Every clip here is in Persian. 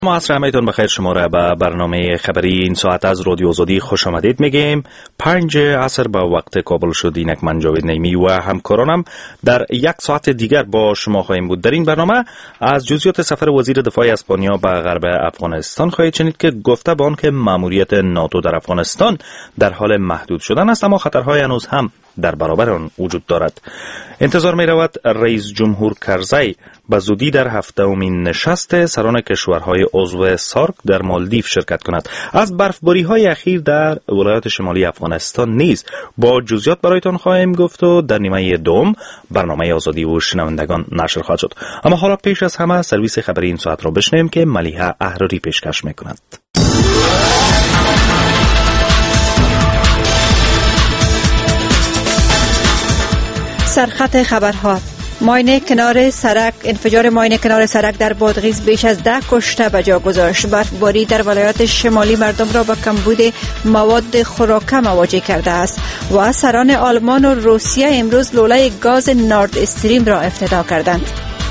عصر همه‌تون بخیر. شما را به برنامه خبری این ساعت از رادیو آزادی خوش آمدید میگیم. 5 عصر به وقت کابل شد. اینک من جاوید نیمی و همکارانم در یک ساعت دیگر با شما خواهیم بود. در این برنامه از جزئیات سفر وزیر دفاع اسپانیا به غرب افغانستان خواهید شنید که گفته به آن که مأموریت ناتو در افغانستان در حال محدود شدن است، اما خطرهای هنوز هم در برابر آن وجود دارد. انتظار می رود رئیس جمهور کرزی به زودی در 7مین نشست سران کشورهای عضو سارک در مالدیو شرکت کند. از برفباری های اخیر در ولایات شمالی افغانستان نیز با جزئیات برایتان خواهیم گفت و در نیمه دوم برنامه آزادی و شنوندگان نشر خواهد شد. اما حالا پیش از همه سرویس خبری این ساعت را بشنویم که ملیحه احراری پیشکش می کند. سرخط خبرها: انفجار ماین کنار سرک در بادغیس بیش از 10 کشته به جا گذاشت. برفباری در ولایات شمالی مردم را به کمبود مواد خوراکه مواجه کرده است و سران آلمان و روسیه امروز لوله گاز نورد استریم را افتتاح کردند.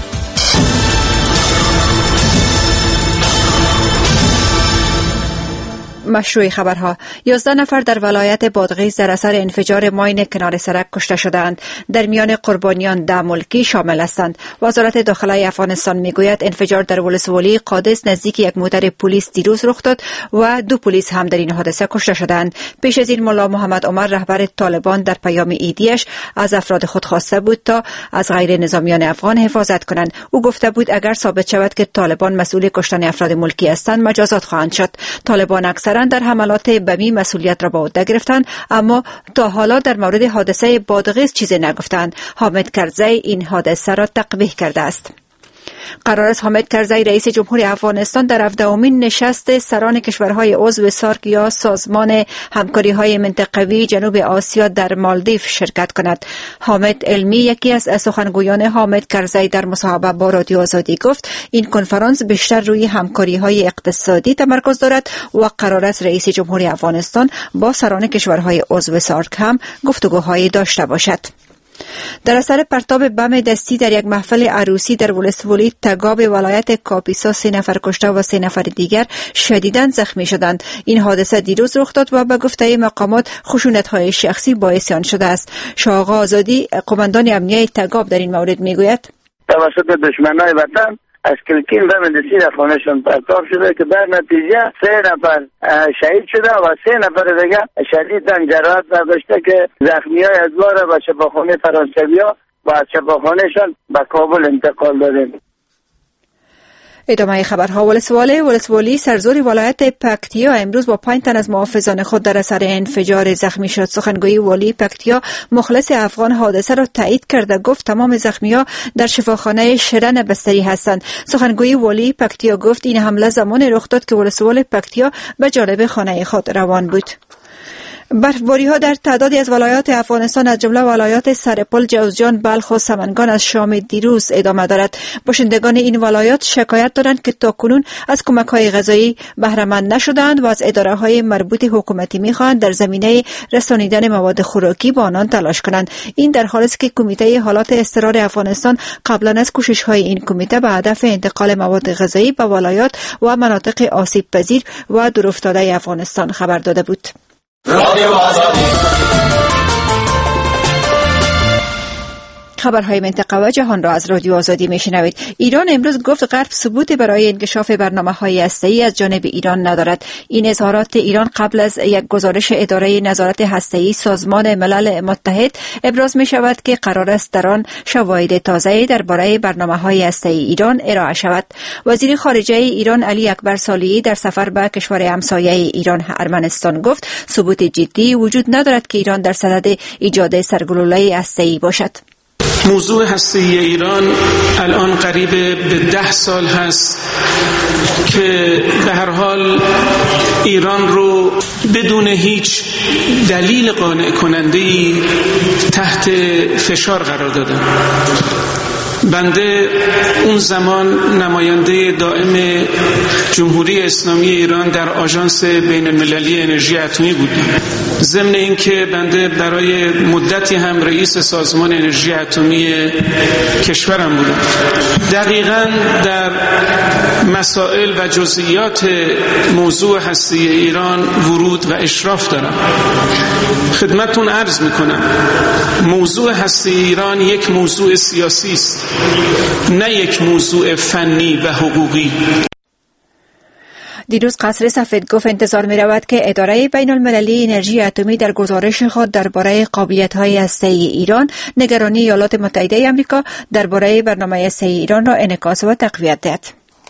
مشروع خبرها: 11 نفر در ولایت بادغیس در اثر انفجار ماین کنار سرک کشته شدند. در میان قربانیان 10 ملکی شامل هستند. وزارت داخله افغانستان میگوید انفجار در ولسوالی قادس نزدیک یک موتر پلیس دیروز رخ داد و 2 پلیس هم در این حادثه کشته شدند. پیش از این ملا محمد عمر رهبر طالبان در پیام ایدیش از افراد خود خواسته بود تا از غیر نظامیان افغان حفاظت کنند. او گفته بود اگر ثابت شود که طالبان مسئول کشتن افراد ملکی هستند مجازات خواهند شد. طالبان اکثرا در حملات بمی مسئولیت را به عهده گرفتند، اما تا حالا در مورد حادثه بادغیس چیزی نگفتند. حامد کرزی این حادثه را تقبیح کرده است. قرار است حامد کرزی رئیس جمهور افغانستان در 17مین نشست سران کشورهای عضو سارک یا سازمان همکاری‌های منطقوی جنوب آسیا در مالدیو شرکت کند. حامد علمی، یکی از سخنگویان حامد کرزی، در مصاحبه با رادیو آزادی گفت این کنفرانس بیشتر روی همکاری‌های اقتصادی تمرکز دارد و قرار است رئیس جمهور افغانستان با سران کشورهای عضو سارک هم گفتگوهایی داشته باشد. در اثر پرتاب بم دستی در یک محفل عروسی در ولسوالی تگاب ولایت کاپیسا 3 نفر کشته و 3 نفر دیگر شدیداً زخمی شدند. این حادثه دیروز رخ داد و به گفته مقامات خشونت‌های شخصی باعث آن شده است. شاه آقا آزادی، قماندان امنیه تگاب، در این مورد میگوید توسط دشمنان وطن از کلکین بم دستی در خانهشون پرتاب شده که در نتیجه 3 نفر شهید شده و 3 نفر دیگه شدیداً جراحت داشته که زخمی‌های ادوار به شفاخانه فرانسویا و از شفاخانهشان به کابل انتقال دادند. ادامه خبرها: ولسوالی سرزور ولایت پکتیا امروز با 5 تن از محافظان خود در اثر انفجار زخمی شد. سخنگوی والی پکتیا مخلص افغان حادثه را تایید کرده گفت تمام زخمی‌ها در شفاخانه شرن بستری هستند. سخنگوی والی پکتیا گفت این حمله زمان رخ داد که ولسوال پکتیا به جانب خانه خود روان بود. برفباری‌ها در تعدادی از ولایات افغانستان از جمله ولایات سرپل، جوزجان، بلخ و سمنگان از شام دیروز ادامه دارد. باشندگان این ولایات شکایت دارند که تاکنون از کمک‌های غذایی بهره مند نشدند و از اداره‌های مربوط حکومتی می‌خواهند در زمینه رسانیدن مواد خوراکی به آنان تلاش کنند. این در حالی است که کمیته حالات اضطرار افغانستان قبلا از کوشش‌های این کمیته به هدف انتقال مواد غذایی به ولایات و مناطق آسیب‌پذیر و دورافتاده افغانستان خبر داده بود. خبرهای منطقه و جهان را از رادیو آزادی میشنوید. ایران امروز گفت غرب ثبوتی برای انکشاف برنامه‌های هسته‌ای از جانب ایران ندارد. این اظهارات ایران قبل از یک گزارش اداره نظارت هسته‌ای سازمان ملل متحد ابراز می شود که قرار است در آن شواهد تازه‌ای درباره برنامه‌های هسته‌ای ایران ارائه شود. وزیر خارجه ایران علی اکبر صالحی در سفر به کشور همسایه ایران ارمنستان گفت ثبوت جدی وجود ندارد که ایران در صدد ایجاد سرگلوله هسته‌ای باشد. موضوع هسته‌ای ایران الان قریب به 10 سال هست که به هر حال ایران رو بدون هیچ دلیل قانع کننده‌ای تحت فشار قرار دادن. بنده اون زمان نماینده دائم جمهوری اسلامی ایران در آژانس بین المللی انرژی اتمی بودم ضمن اینکه بنده برای مدتی هم رئیس سازمان انرژی اتمی کشورم بودم. دقیقاً در مسائل و جزئیات موضوع هسته ایران ورود و اشراف دارم. خدمتتون عرض میکنم موضوع هسته ایران یک موضوع سیاسی است، نه یک موضوع فنی و حقوقی. دیروز قصر سفید گفت انتظار می رود که اداره بین المللی انرژی اتمی در گزارش خود درباره قابلیت‌های هسته‌ای ایران نگرانی ایالات متحده آمریکا درباره برنامه هسته‌ای ایران را انعکاس و تقویت دهد.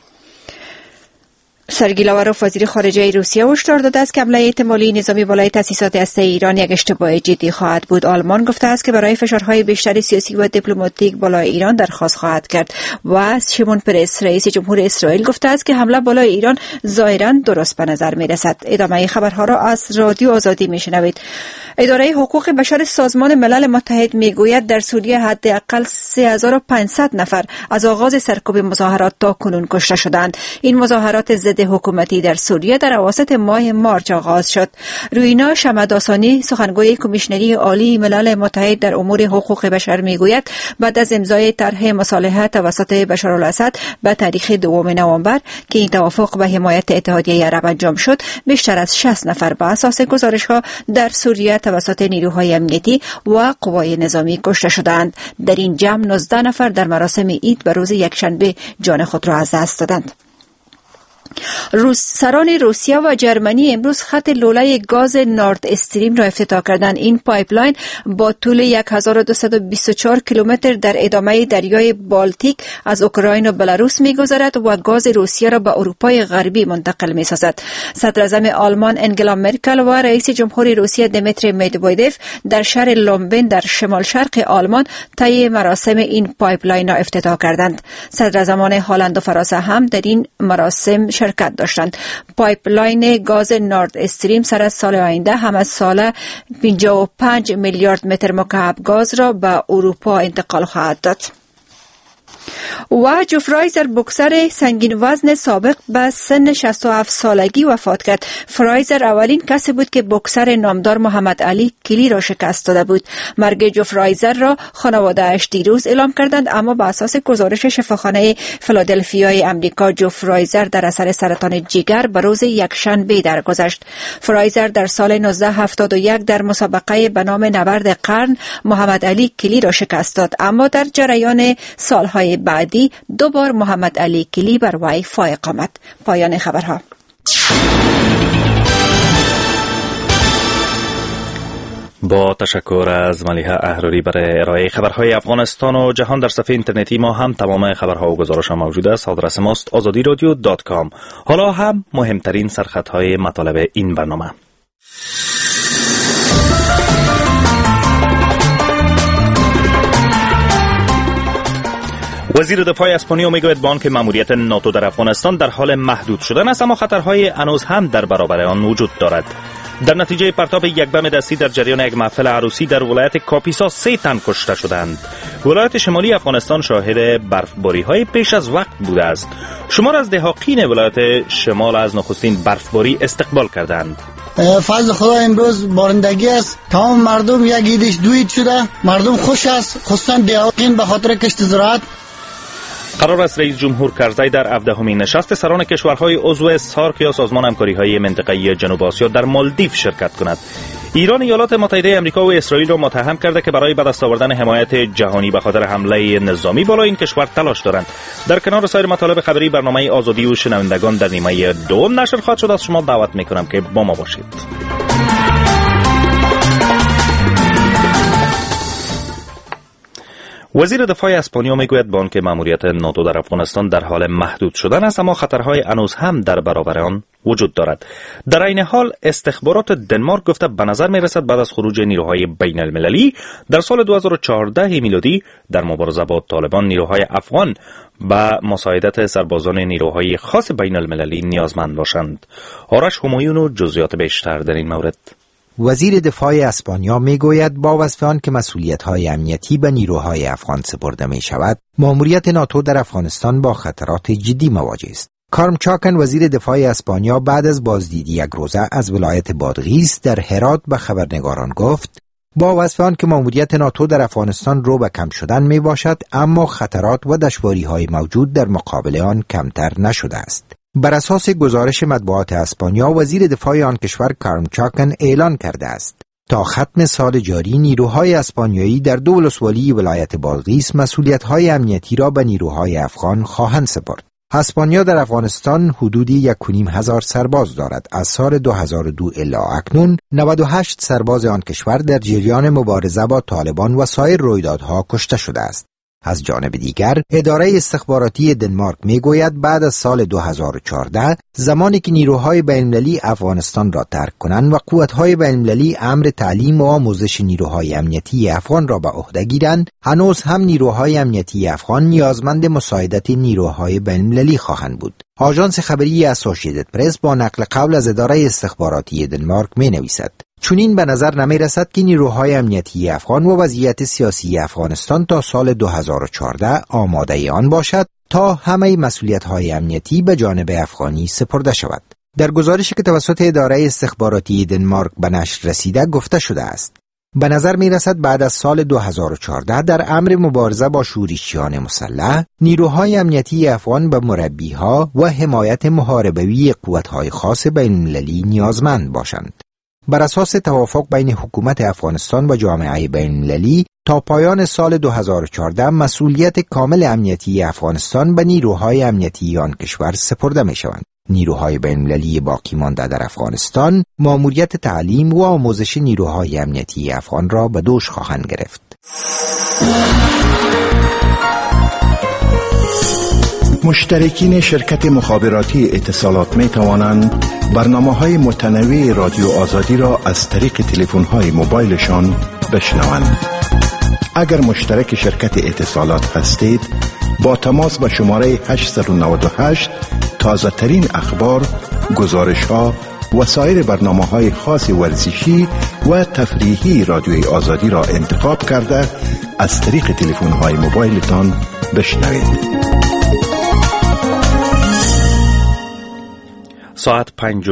سرگئی لاوروف وزیر خارجه روسیه هشدار داده است که حمله احتمالی نظامی بالای تأسیسات هسته‌ای ایران یک اشتباه جدی خواهد بود. آلمان گفته است که برای فشارهای بیشتر سیاسی و دیپلماتیک بالای ایران درخواست خواهد کرد و شیمون پرس رئیس جمهور اسرائیل گفته است که حمله بالای ایران ظاهراً درست به نظر می رسد. ادامه خبرها را از رادیو آزادی می شنوید. اداره حقوق بشر سازمان ملل متحد می گوید در سوریه حداقل 3500 نفر از آغاز سرکوب مظاهرات تا کنون کشته شدند. این مظاهرات ضد حکومتی در سوریه در اواسط ماه مارچ آغاز شد. روینا شمع‌داسانی سخنگوی کمیشنری عالی ملل متحد در امور حقوق بشر میگوید بعد از امضای طرح مصالحه توسط بشارالاسد به تاریخ 2 نوامبر که این توافق به حمایت اتحادیه عرب انجام شد، بیشتر از 60 نفر به اساس گزارش‌ها در سوریه توسط نیروهای امنیتی و قوای نظامی کشته شدند. در این جمع 19 نفر در مراسم عید به روز یکشنبه جان خود را از دست دادند. سران روسیه و جرمنی امروز خط لوله گاز نورد استریم را افتتاح کردند. این پایپلاین با طول 1224 کیلومتر در ادامه دریای بالتیک از اوکراین و بلاروس می‌گذرد و گاز روسیه را به اروپای غربی منتقل می‌سازد. صدراعظم آلمان انگلا مرکل و رئیس جمهور روسیه دیمیتری مدودوف در شهر لومبن در شمال شرق آلمان طی مراسم این پایپلاین را افتتاح کردند. صدراعظمان هلند و فرانسه هم در این مراسم شرکت داشتند. پایپلاین گاز نورد استریم سر از سال آینده هم از سال 55 میلیارد متر مکعب گاز را به اروپا انتقال خواهد داد. و جو فرایزر بوکسر سنگین وزن سابق به سن 67 سالگی وفات کرد. فرایزر اولین کسی بود که بوکسر نامدار محمد علی کلی را شکست داده بود. مرگ جو فرایزر را خانواده‌اش دیروز اعلام کردند، اما به اساس گزارش شفاخانه فیلادلفیای امریکا جو فرایزر در اثر سرطان جگر به روز یکشنبه درگذشت. فرایزر در سال 1971 در مسابقه به نام نبرد قرن محمد علی کلی را شکست داد، اما در جریان سالهای بعدی دوبار محمد علی کلی بر وی فائق آمد. پایان خبرها. با تشکر از ملیحه احراری برای ارائه خبرهای افغانستان و جهان. در صفحه اینترنتی ما هم تمام خبرها و گزارش‌ها موجود است. آدرس ماست azadiradio.com. حالا هم مهمترین سرخطهای مطالب این برنامه. وزیر دفاع اسپانیا میگوید بانک ماموریت ناتو در افغانستان در حال محدود شدن است، اما خطرهای هنوز هم در برابر آن وجود دارد. در نتیجه پرتاب یک بم دستی در جریان یک محفل عروسی در ولایت کاپیسا 3 تن کشته شدند. ولایت شمالی افغانستان شاهد برفباری‌های پیش از وقت بوده است. شمار از دهاقین ولایت شمال از نخستین برفباری استقبال کردند. فضل خدا امروز بارندگی است، تمام مردم یک ایدش دو اید شده، مردم خوش است، خصوصا دهاقین به خاطر کشت زراعت. قرار است رئیس جمهور کرزی در 17مین نشست سران کشورهای عضو سارک یا سازمان همکاری‌های منطقه‌ای جنوب آسیا در مالدیو شرکت کند. ایران ایالات متحده آمریکا و اسرائیل را متهم کرده که برای به دست آوردن حمایت جهانی به خاطر حمله نظامی بالای این کشور تلاش دارند. در کنار سایر مطالب خبری برنامه آزادی و شنوندگان در نیمه دوم نشر خواهد شد. از شما دعوت می‌کنم که با ما باشید. وزیر دفاع اسپانیا میگوید بانک ماموریت ناتو در افغانستان در حال محدود شدن است، اما خطرهای هنوز هم در برابر آن وجود دارد. در این حال استخبارات دنمارک گفته به نظر میرسد بعد از خروج نیروهای بین المللی در سال 2014 میلادی در مبارزه با طالبان نیروهای افغان به مساعدت سربازان نیروهای خاص بین المللی نیازمند باشند. آرش همایون و جزئیات بیشتر در این مورد. وزیر دفاع اسپانیا میگوید با وصف آن که مسئولیت‌های امنیتی به نیروهای افغان سپرده می شود، ماموریت ناتو در افغانستان با خطرات جدی مواجه است. کارم چاکن وزیر دفاع اسپانیا بعد از بازدیدی یک روزه از ولایت بادغیس در هرات به خبرنگاران گفت با وصف آن که ماموریت ناتو در افغانستان رو به کم شدن می باشد، اما خطرات و دشواری‌های موجود در مقابل آن کمتر نشده است. بر اساس گزارش مطبوعات اسپانیا، وزیر دفاع آن کشور کارم چاکن اعلان کرده است تا ختم سال جاری نیروهای اسپانیایی در دو ولسوالی ولایت بادغیس مسئولیت‌های امنیتی را به نیروهای افغان خواهند سپرد. اسپانیا در افغانستان حدودی 1,500 سرباز دارد. از سال 2002 الی اکنون 98 سرباز آن کشور در جریان مبارزه با طالبان و سایر رویدادها کشته شده است. از جانب دیگر، اداره استخباراتی دنمارک میگوید بعد از سال 2014 زمانی که نیروهای بین‌المللی افغانستان را ترک کنند و قوت‌های بین‌المللی امر تعلیم و آموزش نیروهای امنیتی افغان را به عهده گیرند، هنوز هم نیروهای امنیتی افغان نیازمند مساعدت نیروهای بین‌المللی خواهند بود. آژانس خبری اسوسییتد پرس با نقل قول از اداره استخباراتی دنمارک می‌نویسد چنین به نظر نمی رسد که نیروهای امنیتی افغان و وضعیت سیاسی افغانستان تا سال 2014 آماده آن باشد تا همه مسئولیت‌های امنیتی به جانب افغانی سپرده شود. در گزارشی که توسط اداره استخباراتی دنمارک به نشر رسیده گفته شده است به نظر می رسد بعد از سال 2014 در امر مبارزه با شورشیان مسلح، نیروهای امنیتی افغان به مربیها و حمایت محاربوی قوت‌های خاص بین‌المللی نیازمند باشند. بر اساس توافق بین حکومت افغانستان و جامعه بین‌المللی تا پایان سال 2014 مسئولیت کامل امنیتی افغانستان به نیروهای امنیتی آن کشور سپرده می شوند. نیروهای بین‌المللی باقی مانده در افغانستان مأموریت تعلیم و آموزش نیروهای امنیتی افغان را به دوش خواهند گرفت. مشترکین شرکت مخابراتی اتصالات می توانند برنامه‌های متنوع رادیو آزادی را از طریق تلفن‌های موبایلشان بشنوند. اگر مشترک شرکت اتصالات هستید، با تماس به شماره 898 تازه ترین اخبار، گزارش‌ها و سایر برنامه‌های خاص ورزشی و تفریحی رادیوی آزادی را انتخاب کرده از طریق تلفن‌های موبایلتان بشنوید. ساعت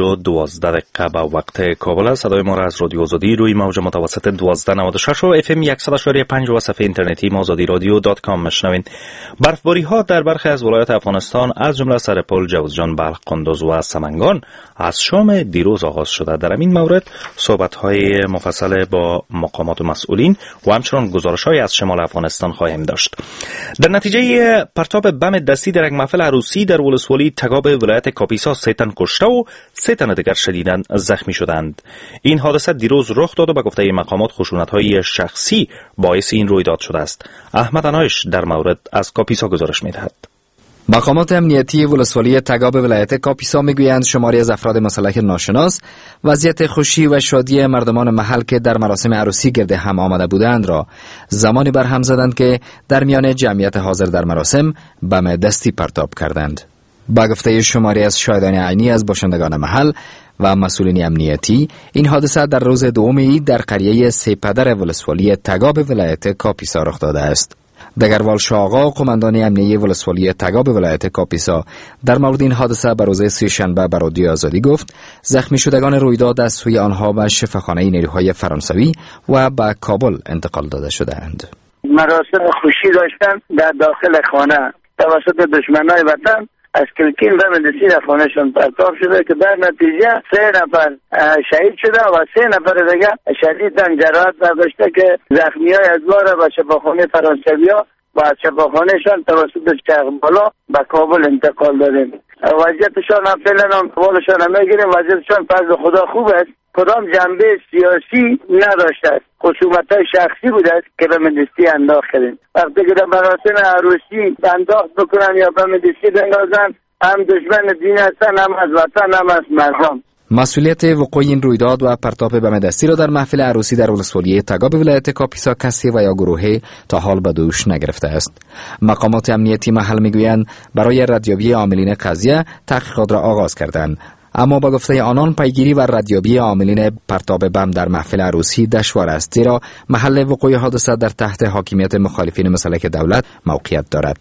5:12 به وقت کابل است. صدای ما را از رادیو آزادی روی موج متوسط 1296 و FM 100.5 و صفحه اینترنتی azadiradio.com میشنوین. برفباری ها در برخی از ولایات افغانستان از جمله سرپل، جوزجان، بلخ، قندوز و سمنگان از شام دیروز آغاز شده. در این مورد صحبت های مفصل با مقامات و مسئولین و همچنان گزارش های از شمال افغانستان خواهیم داشت. در نتیجه پرتاب بم دستی در یک محفل عروسی در ولسوالی تگاب ولایت کاپیسا 3 تن کشته و 3 تن دیگر شدیداً زخمی شدند. این حادثه دیروز رخ داد و به گفته مقامات خشونت‌های شخصی باعث این رویداد شده است. احمد انایش در مورد از کاپیسا گزارش می‌دهد. مقامات امنیتی ولسوالی تگاب ولایت کاپیسا میگویند شماری از افراد مسلح ناشناس وضعیت خوشی و شادی مردمان محل که در مراسم عروسی گرد هم آمده بودند را زمانی برهم زدند که در میان جمعیت حاضر در مراسم بم دستی پرتاب کردند. با گفته شماری از شاهدان عینی از باشندگان محل و مسئولین امنیتی، این حادثه در روز دوم عید در قریه سیپدر ولسوالی تگاب ولایت کاپیسا رخ داده است. دگروال شاه آقا، قماندان امنیه ولسوالی تگاب ولایت کاپیسا، در مورد این حادثه به روز سه‌شنبه به رادیو آزادی گفت زخمی شدگان رویداد از سوی آنها به شفاخانه نیروهای فرانسوی و به کابل انتقال داده شده‌اند. مراسم خوشی داشتن در داخل خانه توسط دشمنان وطن از کلکین و مدرسین افغانشان پرتاب شده که در نتیجه 3 نفر شهید شده و 3 نفر دیگه شدیداً جراحت داشته که زخمی‌های ادوار به شفاخانه فرانسویا و از شفاخانهشان توسط چغبالا به کابل انتقال دادیم. وضعیتشان فعلا احوالشان نمیگیریم. وضعیتشان فضل خدا خوب است. کدام جنبه سیاسی نداشته است. خصومت‌های شخصی بوده است که به مدرسه انداختیم. وقتی که در مراسم عروسی انداخت بکنن یا به مدرسه بندازن، هم دشمن دین هستن، هم از وطن، هم از مردم. مسئولیت وقوع این رویداد و پرتاب بم دستی را در محفل عروسی در ولسوالی تگاب ولایت کاپیسا کسی و یا گروهی تا حال به دوش نگرفته است. مقامات امنیتی محل میگویند برای ردیابی عاملین قضیه تحقیقات را آغاز کردند، اما با گفته آنان پیگیری و ردیابی عاملین پرتاب بم در محفل عروسی دشوار است، زیرا محل وقوع حادثه در تحت حاکمیت مخالفین مسلح دولت موقعیت دارد.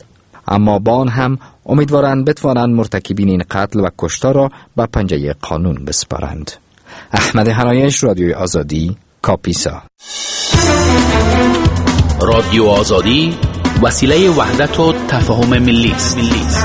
اما با آن هم امیدوارند بتوانند مرتکبین این قتل و کشتار را به پنجه قانون بسپارند. احمد حنایش، رادیوی آزادی، کاپیسا. رادیو آزادی وسیله وحدت و تفاهم ملی است.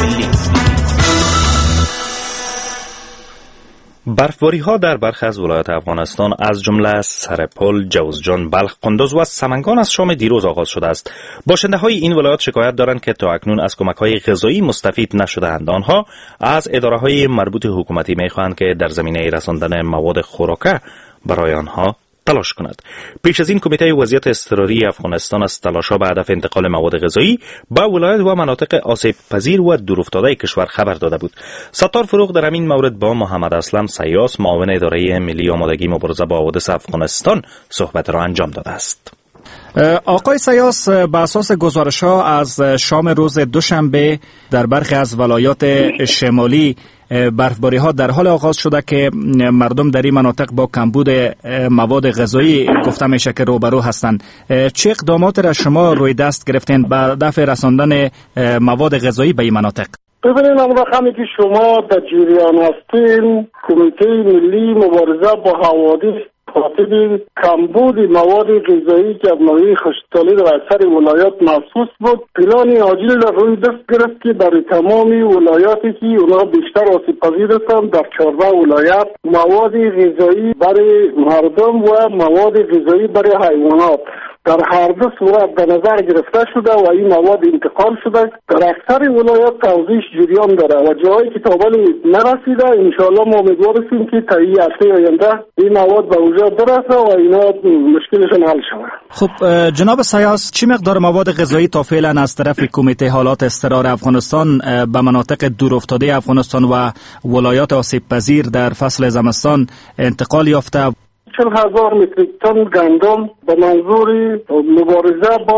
برفباری ها در برخی از ولایات افغانستان از جمله سرپل، جوزجان، بلخ، قندوز و سمنگان از شام دیروز آغاز شده است. باشنده های این ولایات شکایت دارند که تا اکنون از کمک های غذایی مستفید نشده‌اند. آنها از اداره های مربوط حکومتی می‌خواهند که در زمینه رساندن مواد خوراکه برای آنها تلاش کند. پیش از این کمیته وضعیت اضطراری افغانستان از تلاش‌ها به هدف انتقال مواد غذایی به ولایات و مناطق آسیب پذیر و دورافتاده کشور خبر داده بود. ستار فروغ در همین مورد با محمد اسلم سیاس، معاون اداره ملی آمادگی مبارزه با حوادث افغانستان، صحبت را انجام داده است. آقای سیاس، به اساس گزارش‌ها از شام روز دوشنبه در برخی از ولایات شمالی برفباری ها در حال آغاز شده که مردم در این مناطق با کمبود مواد غذایی گفته میشه که روبرو هستند. چه اقدامات را شما روی دست گرفتین به دفع رساندن مواد غذایی به این مناطق؟ ببینید، اون رقمی که شما در جریان هستین، کمیته ملی مبارزه با حوادث خاطر کمبود مواد غذایی که از ناحیه خشکسالی در اکثر ولایات محسوس بود، پلان عاجل را روی دست گرفت که در تمام ولایاتی که اونها بیشتر آسیب پذیر هستند در 14 ولایت مواد غذایی برای مردم و مواد غذایی برای حیوانات در هر دو صورت در نظر گرفته شده و این مواد انتقال شده. در اکثر ولایات توزیع جریان داره و جایی که تا ولی نرسیده، انشاءالله ما امیدوار هستیم که تا این هفته آینده این مواد به اونجا برسه و اینا مشکلشون حل شود. خب جناب سیاس، چی مقدار مواد غذایی تا فعلا از طرف کمیته حالات اضطرار افغانستان به مناطق دورافتاده افغانستان و ولایات آسیب پذیر در فصل زمستان انتقال یافته؟ 40,000 متریک تن گندم به منظور مبارزه با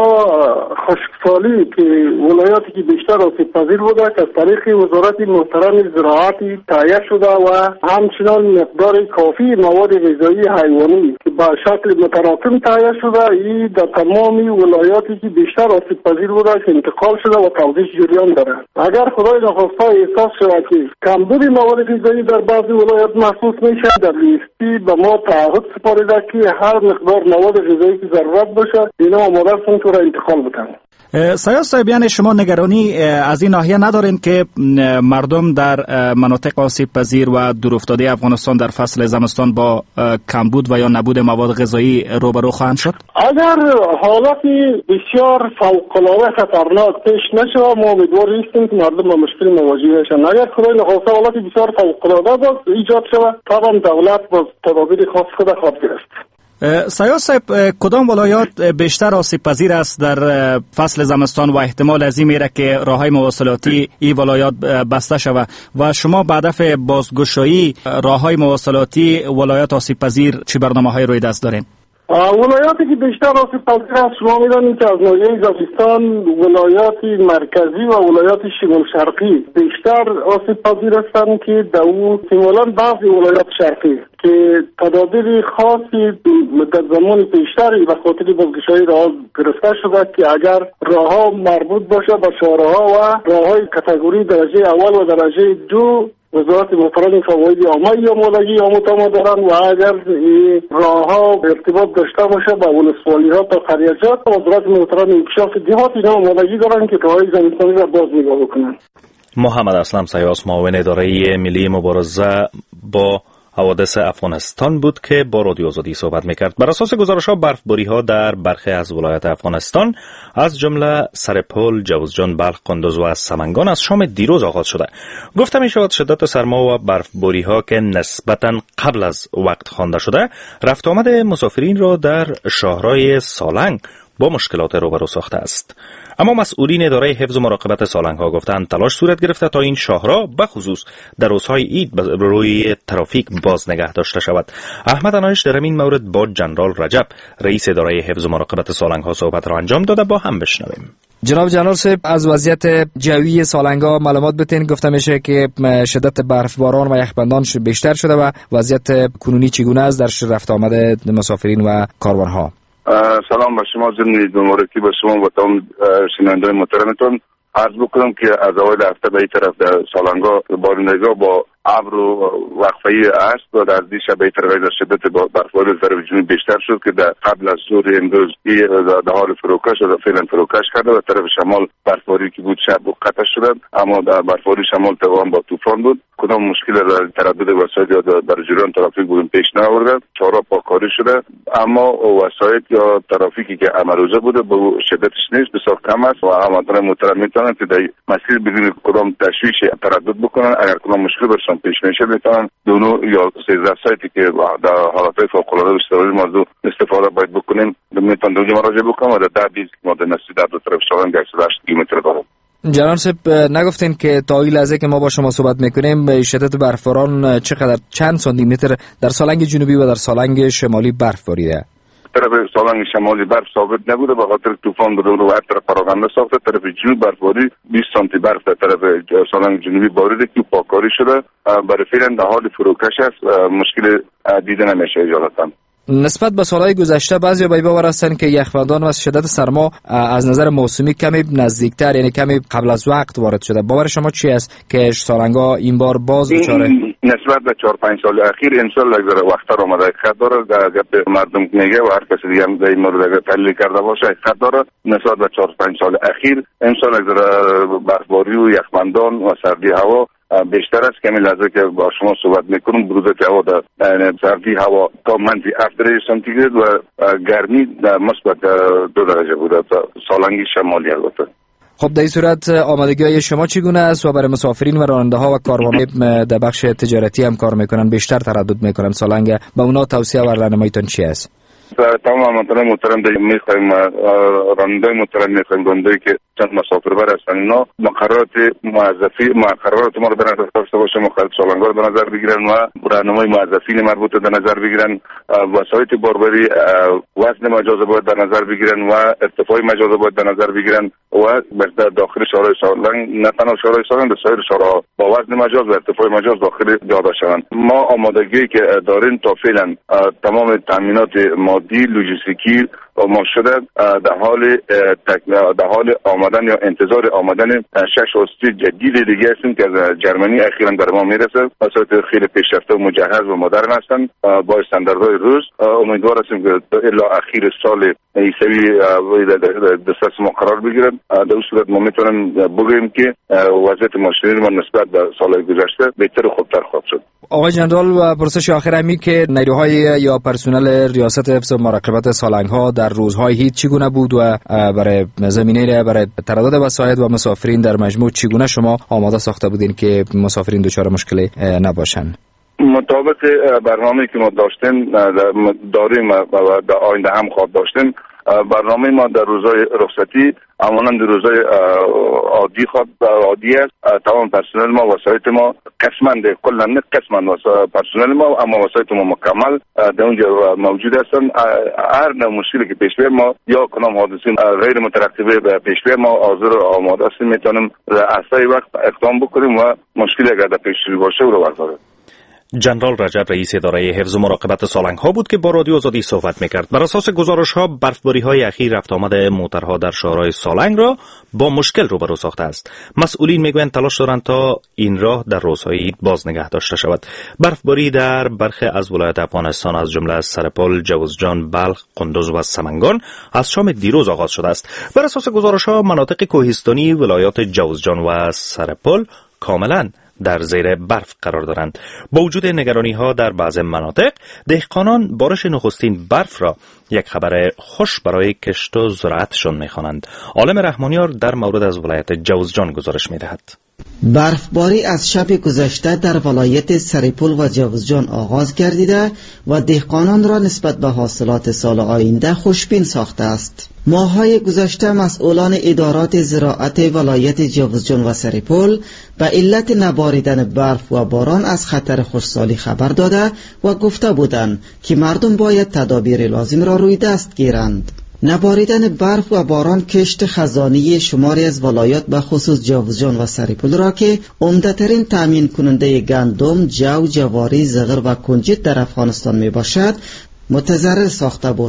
خشکسالی که ولایاتی که بیشتر آسیب پذیر بوده که از طریق وزارت محترم زراعتی تهیه شده و همچنان مقدار کافی مواد غذایی حیوانی که به شکل متراکم تهیه شده، این در تمام ولایاتی که بیشتر آسیب پذیر بوده که انتقال شده و توزیع جریان داره. اگر خدای نخواسته احساس شود که کمبود مواد غذایی در بعضی ولایات محسوس میشه، در لیستی به ما تعهد سپاریده که هر مقدار مواد غذایی که ضرورت باشه اینا آماده هستن تو را انتقال بدن. سیاس صاحب، یعنی شما نگرانی از این ناحیه ندارین که مردم در مناطق آسیب پذیر و دورافتاده افغانستان در فصل زمستان با کمبود و یا نبود مواد غذایی روبرو خواهند شد؟ اگر حالتی بسیار فوق‌العاده خطرناک پیش نشه، ما امیدوار نیستیم که مردم با مشکل مواجه بشن. اگر خدای نخواسته حالتی بسیار فوق‌العاده باز ایجاد شود، طبعا دولت با تدابیر خاص خود خواهد گرفت. سیاس صاحب، کدام ولایات بیشتر آسیب پذیر است در فصل زمستان و احتمال از این میره که راههای مواصلاتی این ولایات بسته شود و شما به هدف بازگشایی راههای مواصلاتی ولایات آسیب پذیر چه برنامه‌های روی دست دارین؟ ولایاتی که بیشتر آسیب پذیر است شما می‌دانید که از ناحیه خوزستان ولایات مرکزی و ولایات شمال شرقی بیشتر آسیب پذیر هستند که در او احتمالاً بعضی ولایات شرقی که تدابیر خاصی در زمان پیشتری به خاطر بازگشایی راه گرفته شده که اگر راهها مربوط باشه به شارع‌ها و راههای کاتگوری درجه اول و درجه دو، وزارت محترم فواید عامه یا مالگی یا متما دارن و اگر راهها ارتباط داشته باشه با ولسوالی‌ها تا قریچات، وزارت محترم انکشاف دیهات اینا مالگی دارن که راههای زمستانی را باز نگاه بکنن. محمد اسلم سیاس، معاون اداره ملی مبارزه با حوادث افغانستان بود که با رادیو آزادی صحبت میکرد. بر اساس گزارش‌ها برفباری‌ها در برخی از ولایات افغانستان از جمله سرپل، جوزجان، بلخ، قندوز و سمنگان از شام دیروز آغاز شده. گفته میشود شدت سرما و برفباری‌ها که نسبتاً قبل از وقت خوانده شده، رفت آمد مسافرین را در شاهرای سالنگ با مشکلات روبرو ساخته است. اما مسئولین اداره حفظ و مراقبت سالنگ ها گفتند تلاش صورت گرفته تا این شاهرا به خصوص در روزهای عید روی ترافیک باز نگه داشته شود. احمد حنایش در این مورد با جنرال رجب، رئیس اداره حفظ و مراقبت سالنگ ها، صحبت را انجام داده. با هم بشنویم. جناب جنرال صاحب، از وضعیت جوی سالنگا معلومات بتین. گفته میشه که شدت برفباران و یخبندان بیشتر شده و وضعیت کنونی چگونه است در رفت آمد مسافرین و کاروانها؟ سلام به شما، ضمن مبارکی به شما و تمام شنوندگان محترمتون. عرض بکنم که از اول هفته به این طرف در سالنگا بارندگی با ابر و وقفه‌ای است و در دیشب به طرف از شدت برفباری از طرف جنوب بیشتر شد که در قبل از ظهر امروز در حال فروکش و فعلا فروکش کرده و طرف شمال برفباری که بود شب قطع شد، اما در برفباری شمال تقریبا با طوفان بود. کدام مشکل در تردد وسایل یا در جریان ترافیک بود پیش نیاورده، چهارراه پاککاری شده، اما وسایل یا ترافیکی که امروزه بوده به شدتش نیست، بسیار کم است و هموطنان محترم میتونن که در مسیر بدون کدام تشویش تردد بکنن. اگر کدام مشکل برشون پیش میشه میتونن دونو یا 13 سایتی که در حالت فوق العاده و استفاده موضوع استفاده باید بکنیم میتونن دوجه مراجعه بکنن و در 10 ماده نسی در دو طرف شوان 108 کیلومتر داره. جناب صاحب نگفتین که تا این لحظه که ما با شما صحبت میکنیم به شدت برفباران چند سانتی متر در سالنگ جنوبی و در سالنگ شمالی برف باریده؟ طرف سالنگ شمالی برف ثابت نبوده به خاطر طوفان بود و هر طرف پراکنده ساخته. طرف جنوب برفباری 20 سانتی برف در طرف سالنگ جنوبی باریده که پاککاری شده، برای فعلا در حال فروکش است، مشکل دیده نمیشه اجالتا. نسبت به سالهای گذشته بعضی به باور هستند که یخبندان و شدت سرما از نظر موسمی کمی نزدیکتر، یعنی کمی قبل از وقت وارد شده. باور شما چی است که سالنگا این بار باز دچار نسبت به 4-5 سال اخیر انشالله اگر وقت آمده خط داره در گپ مردم میگه و هر کسی دیگه هم در این مورد تحلیل کرده باشه خط داره. نسبت به 4-5 سال اخیر انشالله اگر برفباری و یخبندان و سردی هوا بیشتر است. کمی لحظه که با شما صحبت میکنم بروزه هوا در سردی هوا تا منفی 7 درجه سانتیگراد و گرمی در مثبت 2 درجه بوده تا سالنگ شمالی البته. خب در این صورت آمادگی شما چگونه است و برای مسافرین و راننده ها و کاروانان در بخش تجارتی هم کار میکنن بیشتر تردد میکنن سالنگ به اونا توصیه و راهنماییتون چی است؟ تمام هموطنان محترم میخوایم راننده محترم میخوایم راننده که چند مسافر بر هستن اینا مقررات ما رو در نظر داشته باشه، مقررات سالنگا رو در نظر بگیرن و راهنمای موظفین مربوطه در نظر بگیرن، وسایط باربری وزن مجاز باید در نظر بگیرن و ارتفاع مجاز باید در نظر بگیرن و در داخل شورای سالنگ نه تنها شورای سالنگ در سایر شورا با وزن مجاز و ارتفاع مجاز داخل جا شوند. ما آمادگی که داریم تا فعلا تمام تامینات مادی لوجستیکی ما شده در حال آمدن یا انتظار آمدن 6 هستی جدید دیگه هستیم که از جرمنی اخیراً در ما میرسه. وسایل خیلی پیشرفته و مجهز و مدرن هستند با استانداردهای روز. امیدوار هستیم که الا اخیر سال عیسوی دسترس ما قرار بگیرن. در صورت ما میتونیم بگوییم که وضعیت ماشینی ما نسبت به سالهای گذشته بهتر و خوبتر خواهد شد. آقای جنرال و پرسش آخر همی که نیروهای یا پرسنل ریاست حفظ و مراقبت سالنگ ها در روزهای هیچ چگونه بود و برای زمینه برای تردد وسایل و مسافرین در مجموع چگونه شما آماده ساخته بودین که مسافرین دچار مشکلی نباشن؟ مطابق برنامه‌ای که ما داشتیم داریم و در آینده هم خواهد داشتیم. برنامه ما در روزهای رخصتی همانند روزهای عادی است. تمام پرسنل ما وسایط ما قسماً پرسنل ما اما وسایط ما مکمل در اونجا موجود هستند. هر نوع مشکلی که پیش بیاد ما یا کنم حادثه غیر مترقبه پیش بیاد ما حاضر و آماده هستیم، میتونیم در اسرع وقت اقدام بکنیم و مشکلی اگر در پیش رو باشه رو برداریم. جنرال رجب رئیس اداره حفظ و مراقبت سالنگ ها بود که با رادیو آزادی صحبت میکرد. بر اساس گزارش ها برفباری های اخیر رفت آمد موترها در شهرهای سالنگ را با مشکل روبرو ساخته است. مسئولین میگویند تلاش دارند تا این راه در روزهای عید باز نگه داشته شود. برفباری در برخی از ولایات افغانستان از جمله سرپل، جوزجان، بلخ، قندوز و سمنگان از شام دیروز آغاز شده است. بر اساس گزارش ها مناطق کوهستانی ولایات جوزجان و سرپل کاملا در زیر برف قرار دارند. با وجود نگرانی ها در بعض مناطق، دهقانان بارش نخستین برف را یک خبر خوش برای کشت و زراعتشان می‌خوانند. عالم رحمانیار در مورد از ولایت جوزجان گزارش می‌دهد. برفباری از شب گذشته در ولایت سرپل و جوزجان آغاز گردیده و دهقانان را نسبت به حاصلات سال آینده خوشبین ساخته است. ماه‌های گذشته مسئولان ادارات زراعت ولایت جوزجان و سرپل به علت نباریدن برف و باران از خطر خشکسالی خبر داده و گفته بودند که مردم باید تدابیر لازم را روی دست گیرند. نباریدن برف و باران کشت خزانی شماری از ولایات به خصوص جوزجان و سرپل را که عمده‌ترین تامین کننده گندم، جو، جواری، زغر و کنجد در افغانستان می باشد متضرر ساخته بود.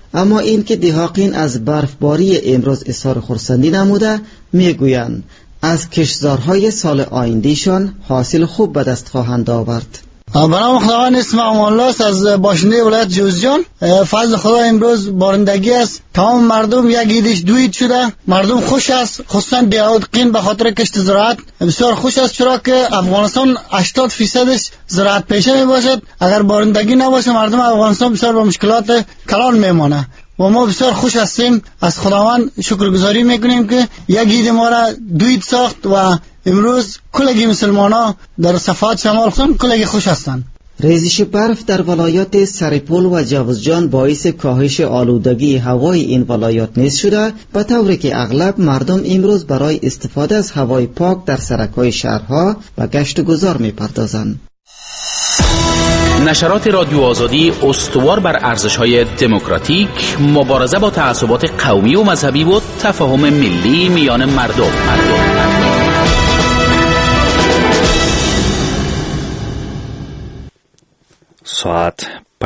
اما این که دهاقین از برفباری امروز اظهار خرسندی نموده، میگویند از کشتزارهای سال آیندهشان حاصل خوب به دست خواهند آورد. برام خداوند اسم الله است از باشنده ولایت جوزجان. فضل خدا امروز بارندگی است، تمام مردم یک ایدش دوید شده، مردم خوش است، خصوصا دهاقین به خاطر کشت زراعت بسیار خوش است، چرا که افغانستان 80% زراعت پیشه می باشد. اگر بارندگی نباشه مردم افغانستان بسیار با مشکلات کلان میمانه و ما بسیار خوش هستیم. از خداوند شکرگزاری میکنیم که یک عید ما را دوید ساخت و امروز کلگی مسلمانا در صفات شمال خون کلگی خوش هستند. ریزش برف در ولایات سرپل و جوزجان باعث کاهش آلودگی هوای این ولایات نیز شده، به طوری که اغلب مردم امروز برای استفاده از هوای پاک در سرک‌های شهرها و گشت و گذار می‌پردازند. نشرات رادیو آزادی استوار بر ارزش‌های دموکراتیک، مبارزه با تعصبات قومی و مذهبی و تفاهم ملی میان مردم. ساعت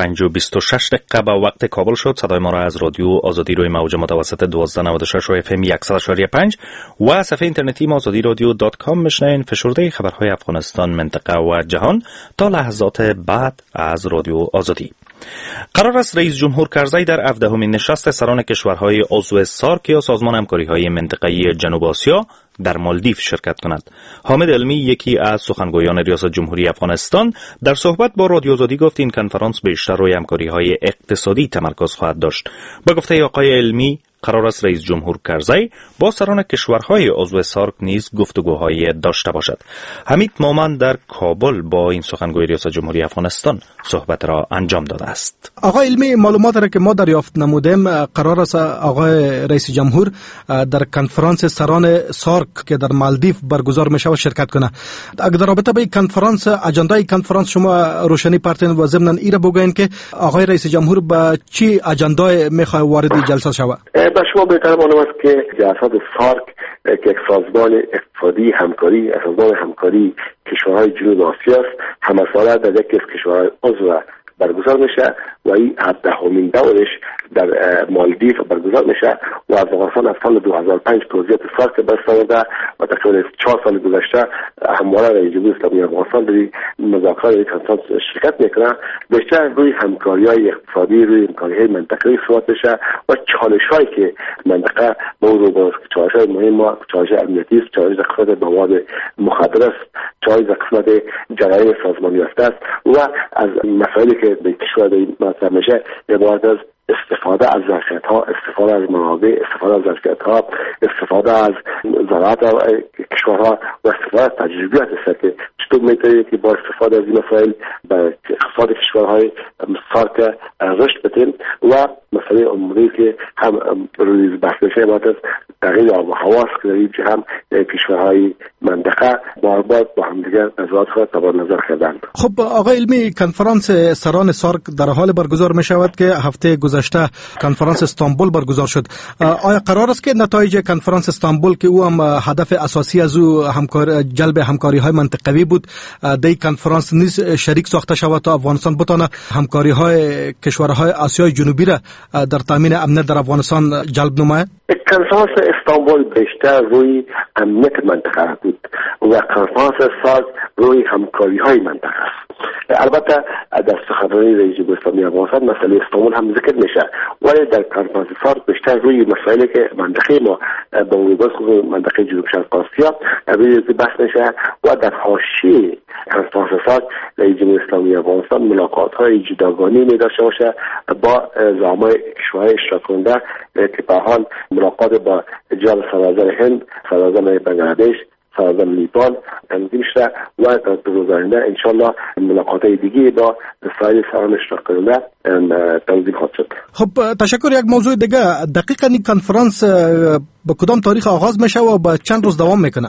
5:26 به وقت کابل شد. صدای ما را از رادیو آزادی روی موج متوسط 1296 و FM 100.5 و صفحه اینترنتی ما azadirodio.com میشنوین. فشرده خبرهای افغانستان، منطقه و جهان تا لحظات بعد از رادیو آزادی. قرار است رئیس جمهور کرزی در 17مین نشست سران کشورهای عضو سارک یا سازمان همکاری‌های منطقه‌ای جنوب آسیا در مالدیو شرکت کند. حامد علمی، یکی از سخنگویان ریاست جمهوری افغانستان، در صحبت با رادیو آزادی گفت این کنفرانس بیشتر روی همکاری‌های اقتصادی تمرکز خواهد داشت. با گفته آقای علمی، قرار است رئیس جمهور کرزی با سران کشورهای عضو سارک نیز گفتگوهای داشته باشد. حمید مومن در کابل با این سخنگوی ریاست جمهوری افغانستان صحبت را انجام داده است. آقای علمی، معلومات را که ما دریافت نمودیم، قرار است آقای رئیس جمهور در کنفرانس سران سارک که در مالدیو برگزار می شود شرکت کنه. اگر در رابطه با این کنفرانس، اجندای کنفرانس شما روشنی پرتین و ضمن ایره بگوین که آقای رئیس جمهور با چی اجندای میخواد وارد جلسه شود؟ به شما بهتر معلوم است که جلسات سارک که یک سازمان اقتصادی همکاری، سازمان همکاری کشورهای جنوب آسیا است، همه ساله در یکی از کشورهای عضو برگزار میشه و این 17مین دورش در مالدیو برگزار میشه و افغانستان از سال 2005 توضیحات سارک دست آورده و تقریبا 4 سال گذشته همواره رئیس جمهور اسلامی افغانستان در مذاکرات این کنفرانس شرکت میکنه. بیشتر روی همکاری‌های اقتصادی، روی همکاری‌های منطقه‌ای صحبت میشه و چالش‌هایی که منطقه با چالش‌های مهم، چالش امنیتی است، چالش قسمت مواد مخدر است، چالش قسمت جرایم سازمانی یافته است و از مسائلی که به کشور مطرح میشه عبارت از استفاده از ظرفیت‌ها، استفاده از منابع، استفاده از ظرفیت‌ها، استفاده از زراعت کشورها و استفاده از تجربیات است که چطور میتونیم که با استفاده از این مسائل به اقتصاد کشورهای سارک رشد بدیم و مسئله عمومی که هم روی بحث میشه عبارت از تغییر آب و هوا است که در اینجا هم کشورهای منطقه بار با هم دیگر نظرات خود تبادل نظر کردند. خب آقای علمی، کنفرانس سران سارک در حال برگزار می شود که هفته گذشته کنفرانس استانبول برگزار شد. آیا قرار است که نتایج کنفرانس استانبول که او هم هدف اساسی از او جلب همکاری های منطقوی بود، در این کنفرانس نیز شریک ساخته شود تا افغانستان بتونه همکاری های کشورهای آسیای جنوبی را در تامین امنیت در افغانستان جلب نماید؟ کنفرانس استانبول بیشتر روی امنیت منطقه بود و کنفرانس سارک روی همکاری های منطقه است. البته در سخنرانی رئیس جمهور اسلامی افغانستان مسئله استانبول هم ذکر میشه، ولی در کنفرانس سارک بیشتر روی مسائلی که منطقه ما به وجود منطقه جنوب شرق آسیا روی بحث میشه و در حاشیه کنفرانس سارک رئیس جمهور اسلامی افغانستان ملاقات های جداگانه می داشته باشه با زعمای کشورهای اشتراک کننده که به حال ملاقات با جناب صدراعظم هند، صدراعظم بنگلادش، صدراعظم لیبان تنظیم شده و در روز آینده انشالله ملاقات‌های دیگه با سایر سران اشتراک کننده تنظیم خواهد شد. خب تشکر. یک موضوع دیگه، دقیقاً این کنفرانس به کدام تاریخ آغاز میشه و با چند روز دوام میکنه؟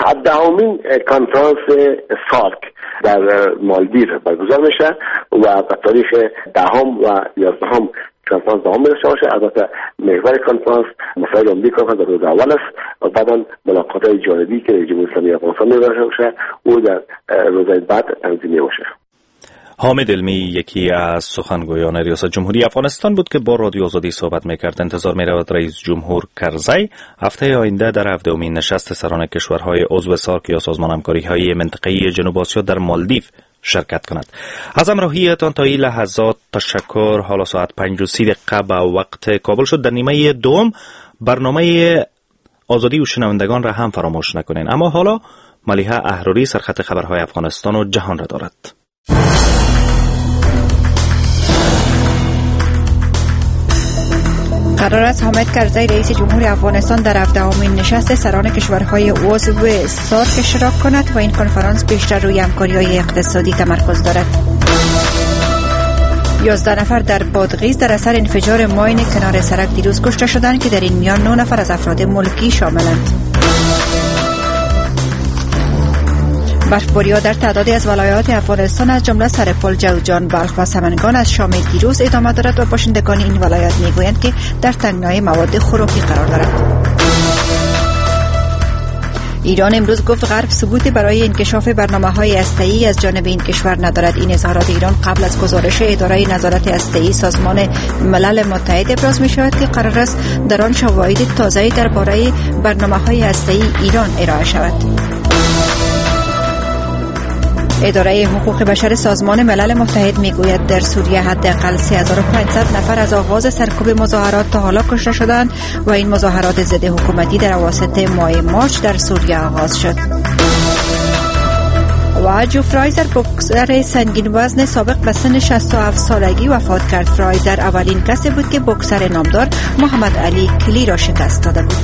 17مین کنفرانس سارک در مالدیو برگزار میشه و به تاریخ 10 و 11 کنفرانس دوام داشته باشه. البته محور کنفرانس مسائل عمده کنفرانس در روز اول است و بعدا ملاقات‌های جانبی که رئیس جمهور اسلامی افغانستان می‌داشته باشه او در روزهای بعد تنظیم میشه. حامد علمی یکی از سخنگویان ریاست جمهوری افغانستان بود که با رادیو آزادی صحبت میکرد. انتظار میرود رئیس جمهور کرزی هفته آینده در 17مین نشست سران کشورهای عضو سارک یا سازمان همکاری‌های منطقه‌ای جنوب آسیا در مالدیو شرکت کند. از همراهیتان تا این لحظات تشکر. حالا ساعت 5:30 به وقت کابل شد. در نیمه دوم برنامه آزادی و شنوندگان را هم فراموش نکنین. اما حالا ملیحه احراری سرخط خبرهای افغانستان و جهان را دارد. قرار است حامد کرزی رئیس جمهور افغانستان در 17مین نشست سران کشورهای عضو سارک اشتراک کند و این کنفرانس بیشتر روی همکاری‌های اقتصادی تمرکز دارد. 11 نفر در بادغیس در اثر انفجار ماین کنار سرک دیروز کشته شدند که در این میان 9 نفر از افراد ملکی شاملند. برفباری‌ها در تعدادی از ولایات افغانستان از جمله سرپل، جوزجان، بلخ و سمنگان از شام دیروز ادامه دارد و باشندگان این ولایات میگویند که در تنگنای مواد خوراکی قرار دارد. ایران امروز گفت غرب ثبوتی برای انکشاف برنامه‌های هسته‌ای از جانب این کشور ندارد. این اظهارات ایران قبل از گزارش اداره نظارت هسته‌ای سازمان ملل متحد ابراز می‌شود که قرار است در آن شواهد تازه‌ای درباره برنامه‌های هسته‌ای ایران ارائه شود. اداره حقوق بشر سازمان ملل متحد میگوید در سوریه حداقل 3500 نفر از آغاز سرکوب مظاهرات تا حالا کشته شدند و این مظاهرات ضد حکومتی در اواسط ماه مارچ در سوریه آغاز شد. و جو فرایزر بوکسر سنگین وزن سابق به سن 67 سالگی وفات کرد. فرایزر اولین کسی بود که بوکسر نامدار محمد علی کلی را شکست داده بود.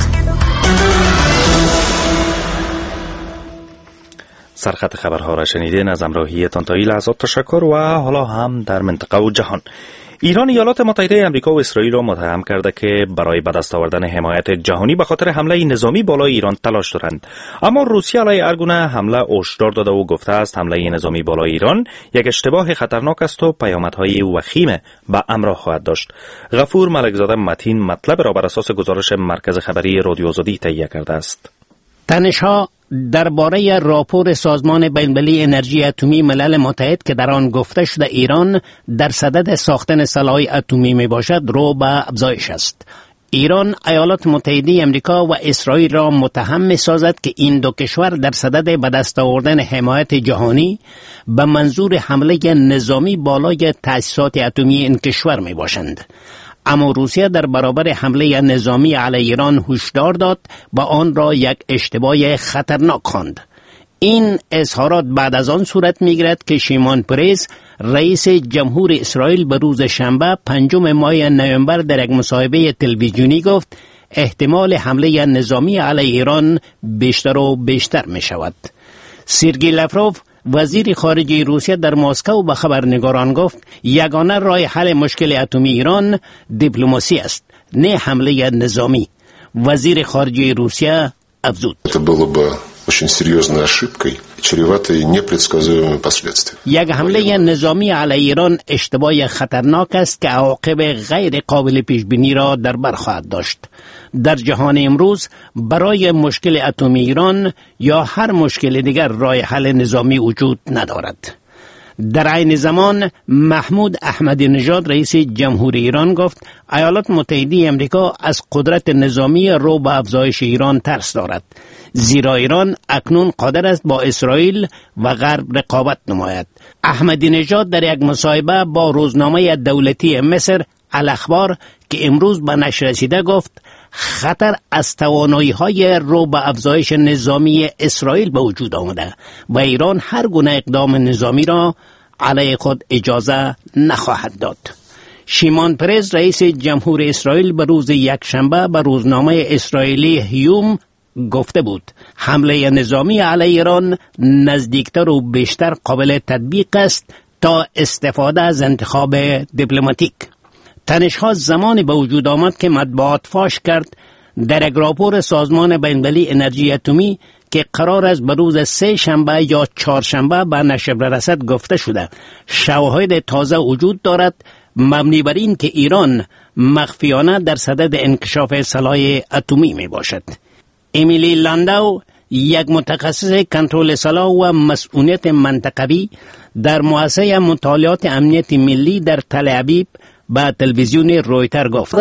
سرخط خبرها را شنیدین. از همراهیتان تا این لحظات تشکر. و حالا هم در منطقه و جهان. ایران ایالات متحده آمریکا و اسرائیل را متهم کرده که برای به دست آوردن حمایت جهانی به خاطر حمله نظامی بالای ایران تلاش دارند. اما روسیه علیه هر گونه حمله هشدار داده و گفته است حمله نظامی بالای ایران یک اشتباه خطرناک است و پیامدهای وخیم به همراه خواهد داشت. غفور ملکزاده متین مطلب را بر اساس گزارش مرکز خبری رادیو آزادی تهیه کرده است. تنش‌ها درباره راپور سازمان بین‌المللی انرژی اتمی ملل متحد که در آن گفته شده ایران در صدد ساختن سلاح اتمی می باشد رو به افزایش است. ایران ایالات متحده آمریکا و اسرائیل را متهم می سازد که این دو کشور در صدد به دست آوردن حمایت جهانی به منظور حمله نظامی بالای تأسیسات اتمی این کشور می باشند. اما روسیه در برابر حمله نظامی علیه ایران هشدار داد و آن را یک اشتباه خطرناک خواند. این اظهارات بعد از آن صورت می‌گیرد که شیمون پرز رئیس جمهور اسرائیل به روز شنبه 5 ماه نوامبر در یک مصاحبه تلویزیونی گفت احتمال حمله نظامی علیه ایران بیشتر و بیشتر می شود. سرگئی لاوروف وزیر خارجه روسیه در مسکو به خبرنگاران گفت یگانه راه حل مشکل اتمی ایران دیپلماسی است، نه حمله نظامی. وزیر خارجه روسیه افزود یک حمله نظامی علیه ایران اشتباه خطرناک است که عواقب غیر قابل پیش بینی را در بر خواهد داشت. در جهان امروز برای مشکل اتمی ایران یا هر مشکل دیگر راه حل نظامی وجود ندارد. در عین زمان محمود احمدی نژاد رئیس جمهوری ایران گفت ایالات متحده آمریکا از قدرت نظامی رو به افزایش ایران ترس دارد، زیرا ایران اکنون قادر است با اسرائیل و غرب رقابت نماید. احمدی نژاد در یک مصاحبه با روزنامه دولتی مصر الاخبار که امروز به نشر رسیده گفت خطر از توانایی‌های رو به افزایش نظامی اسرائیل به وجود آمده و ایران هر گونه اقدام نظامی را علیه خود اجازه نخواهد داد. شیمون پرز رئیس جمهور اسرائیل به روز یکشنبه به روزنامه اسرائیلی هیوم گفته بود حمله نظامی علیه ایران نزدیکتر و بیشتر قابل تطبیق است تا استفاده از انتخاب دیپلماتیک. تنش‌ها زمانی به وجود آمد که مطبوعات فاش کرد در یک راپور سازمان بین‌المللی انرژی اتمی که قرار است به روز 3 شنبه یا 4 شنبه به نشر رسد گفته شده شواهد تازه وجود دارد مبنی بر این که ایران مخفیانه در صدد انکشاف سلاح اتمی می باشد. امیلی لندو یک متخصص کنترل سلاح و مسئولیت منطقوی در مؤسسه مطالعات امنیت ملی در تل ابیب با تلویزیون رویتر گفت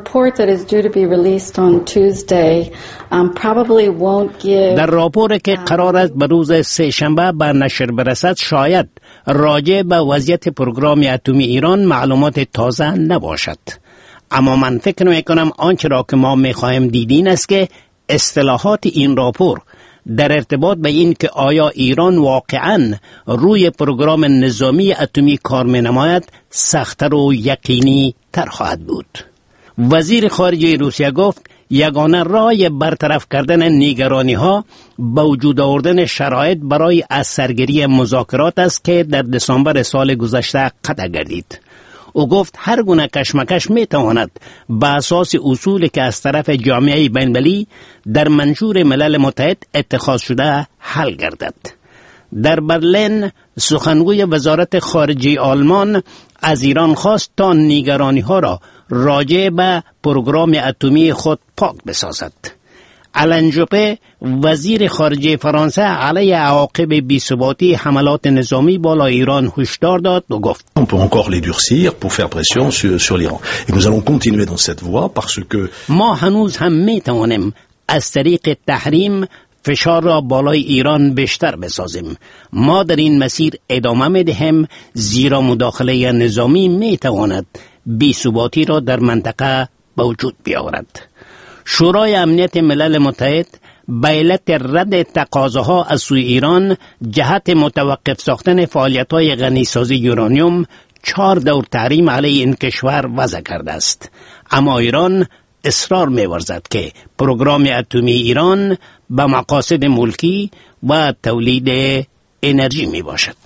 در راپور که قرار است به روز سه شنبه به نشر برسد شاید راجع به وضعیت پروگرام اتمی ایران معلومات تازه نباشد، اما من فکر میکنم آنچه را که ما میخواهیم دیدین است که اصطلاحات این راپور در ارتباط به این که آیا ایران واقعاً روی پروگرام نظامی اتمی کار می‌نماید سخت‌تر و یقینی تر خواهد بود. وزیر خارجه روسیه گفت یگانه راه برطرف کردن نگرانی‌ها با وجود آوردن شرایط برای از سرگیری مذاکرات است که در دسامبر سال گذشته قطع گردید. او گفت هر گونه کشمکش میتواند به اساس اصولی که از طرف جامعه بین‌المللی در منشور ملل متحد اتخاذ شده حل گردد. در برلین سخنگوی وزارت خارجه آلمان از ایران خواست تا نگرانی‌ها را راجع به پروگرام اتمی خود پاک بسازد. آلن جوپه وزیر خارجه فرانسه علیه عواقب بی‌ثباتی حملات نظامی بالای ایران هشدار داد و گفت On peut encore les durcir pour faire pression sur l'Iran. Et nous allons continuer dans cette voie parce que ما هنوز هم میتوانیم از طریق تحریم فشار را بالای ایران بیشتر بسازیم. ما در این مسیر ادامه میدهیم زیرا مداخله نظامی میتواند بی‌ثباتی را در منطقه به وجود بیاورد. شورای امنیت ملل متحد به علت رد تقاضاها از سوی ایران جهت متوقف ساختن فعالیت‌های غنیسازی یورانیوم 4 دور تحریم علیه این کشور وضع کرده است، اما ایران اصرار می‌ورزد که پروگرام اتمی ایران به مقاصد ملکی و تولید انرژی میباشد.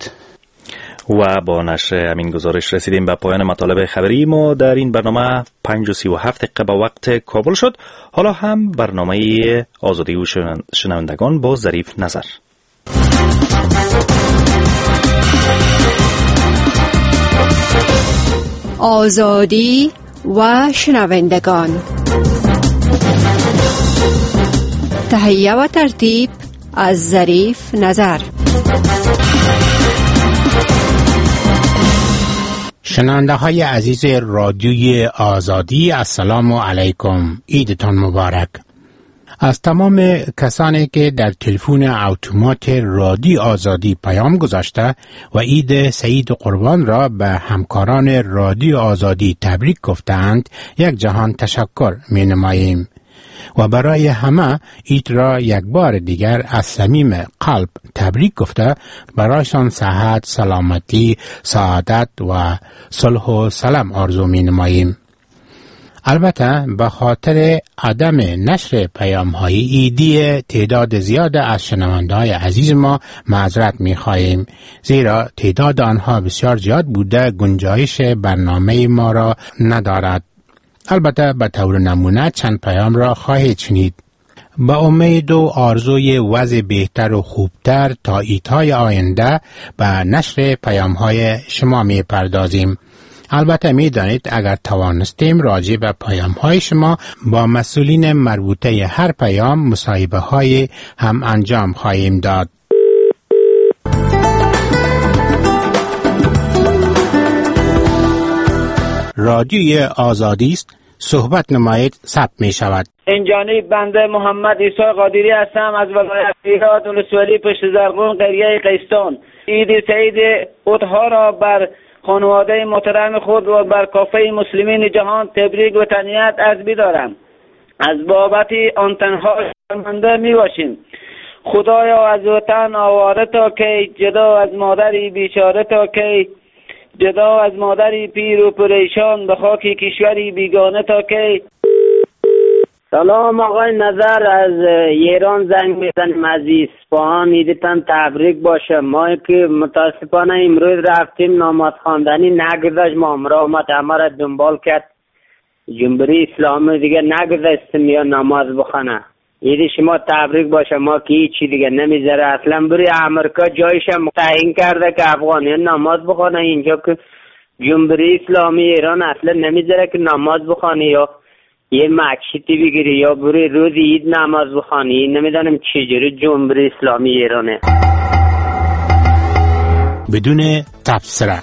و با نشر همین گزارش رسیدیم به پایان مطالب خبری ما در این برنامه. 5:37 دقیقه به وقت کابل شد. حالا هم برنامه آزادی و شنوندگان با ظریف نظر. آزادی و شنوندگان، تهیه و ترتیب از ظریف نظر. شنونده های عزیز رادیوی آزادی، السلام علیکم، عیدتان مبارک. از تمام کسانی که در تلفن اتومات رادیو آزادی پیام گذاشته و عید سعید قربان را به همکاران رادیو آزادی تبریک گفتند یک جهان تشکر می نماییم و برای همه عید را یک بار دیگر از صمیم قلب تبریک گفته برایشان صحت، سلامتی، سعادت و صلح و سلام آرزو می نماییم. البته به خاطر عدم نشر پیام های عیدی تعداد زیاد از شنونده های عزیز ما معذرت می خواهیم، زیرا تعداد آنها بسیار زیاد بوده گنجایش برنامه ما را ندارد. البته به طور نمونه چند پیام را خواهید شنید. با امید و آرزوی وضع بهتر و خوبتر تا عیدهای آینده به نشر پیام‌های شما می پردازیم. البته می دانید اگر توانستیم راجع به پیام‌های شما با مسئولین مربوطه هر پیام مصاحبه های هم انجام خواهیم داد. رادیوی آزادی است، صحبت نمایید ثبت می شود. این جانب بنده محمد عیسی قادری هستم از ولایت هرات ولسوالی پشت زرغون قریه قیستان. عید سعید اضحی را بر خانواده محترم خود و بر کافه مسلمین جهان تبریک و تهنیت عرض می‌دارم. از بابت آن تنها شرمنده می‌باشیم. خدایا از وطن آواره تا کی، جدا از مادری بیچاره تا کی، جدا از مادری پیر و پریشان، به خاک کشوری بیگانه تا کی. سلام آقای نظر، از ایران زنگ میزنیم. از اصفهان عیدتان تبریک باشه. ما که متاسفانه امروز رفتیم نماز خواندنی نگذاشت، ما همراه آمد همه را دنبال کرد، جمهوری اسلامی دیگه نگذاشتیم یا نماز بخونه. عید شما تبریک باشه. ما که هیچی دیگه نمیذاره، اصلا بری امریکا جایش هم تعیین کرده که افغانیان نماز بخونه، اینجا که جمهوری اسلامی ایران اصلا نمیذاره که نماز بخونه یا یه مکشیتی بگیری یا بری روزی عید نماز بخوانی. نمیدونم چجوری جمهوری اسلامی ایرانه. بدون تبصره.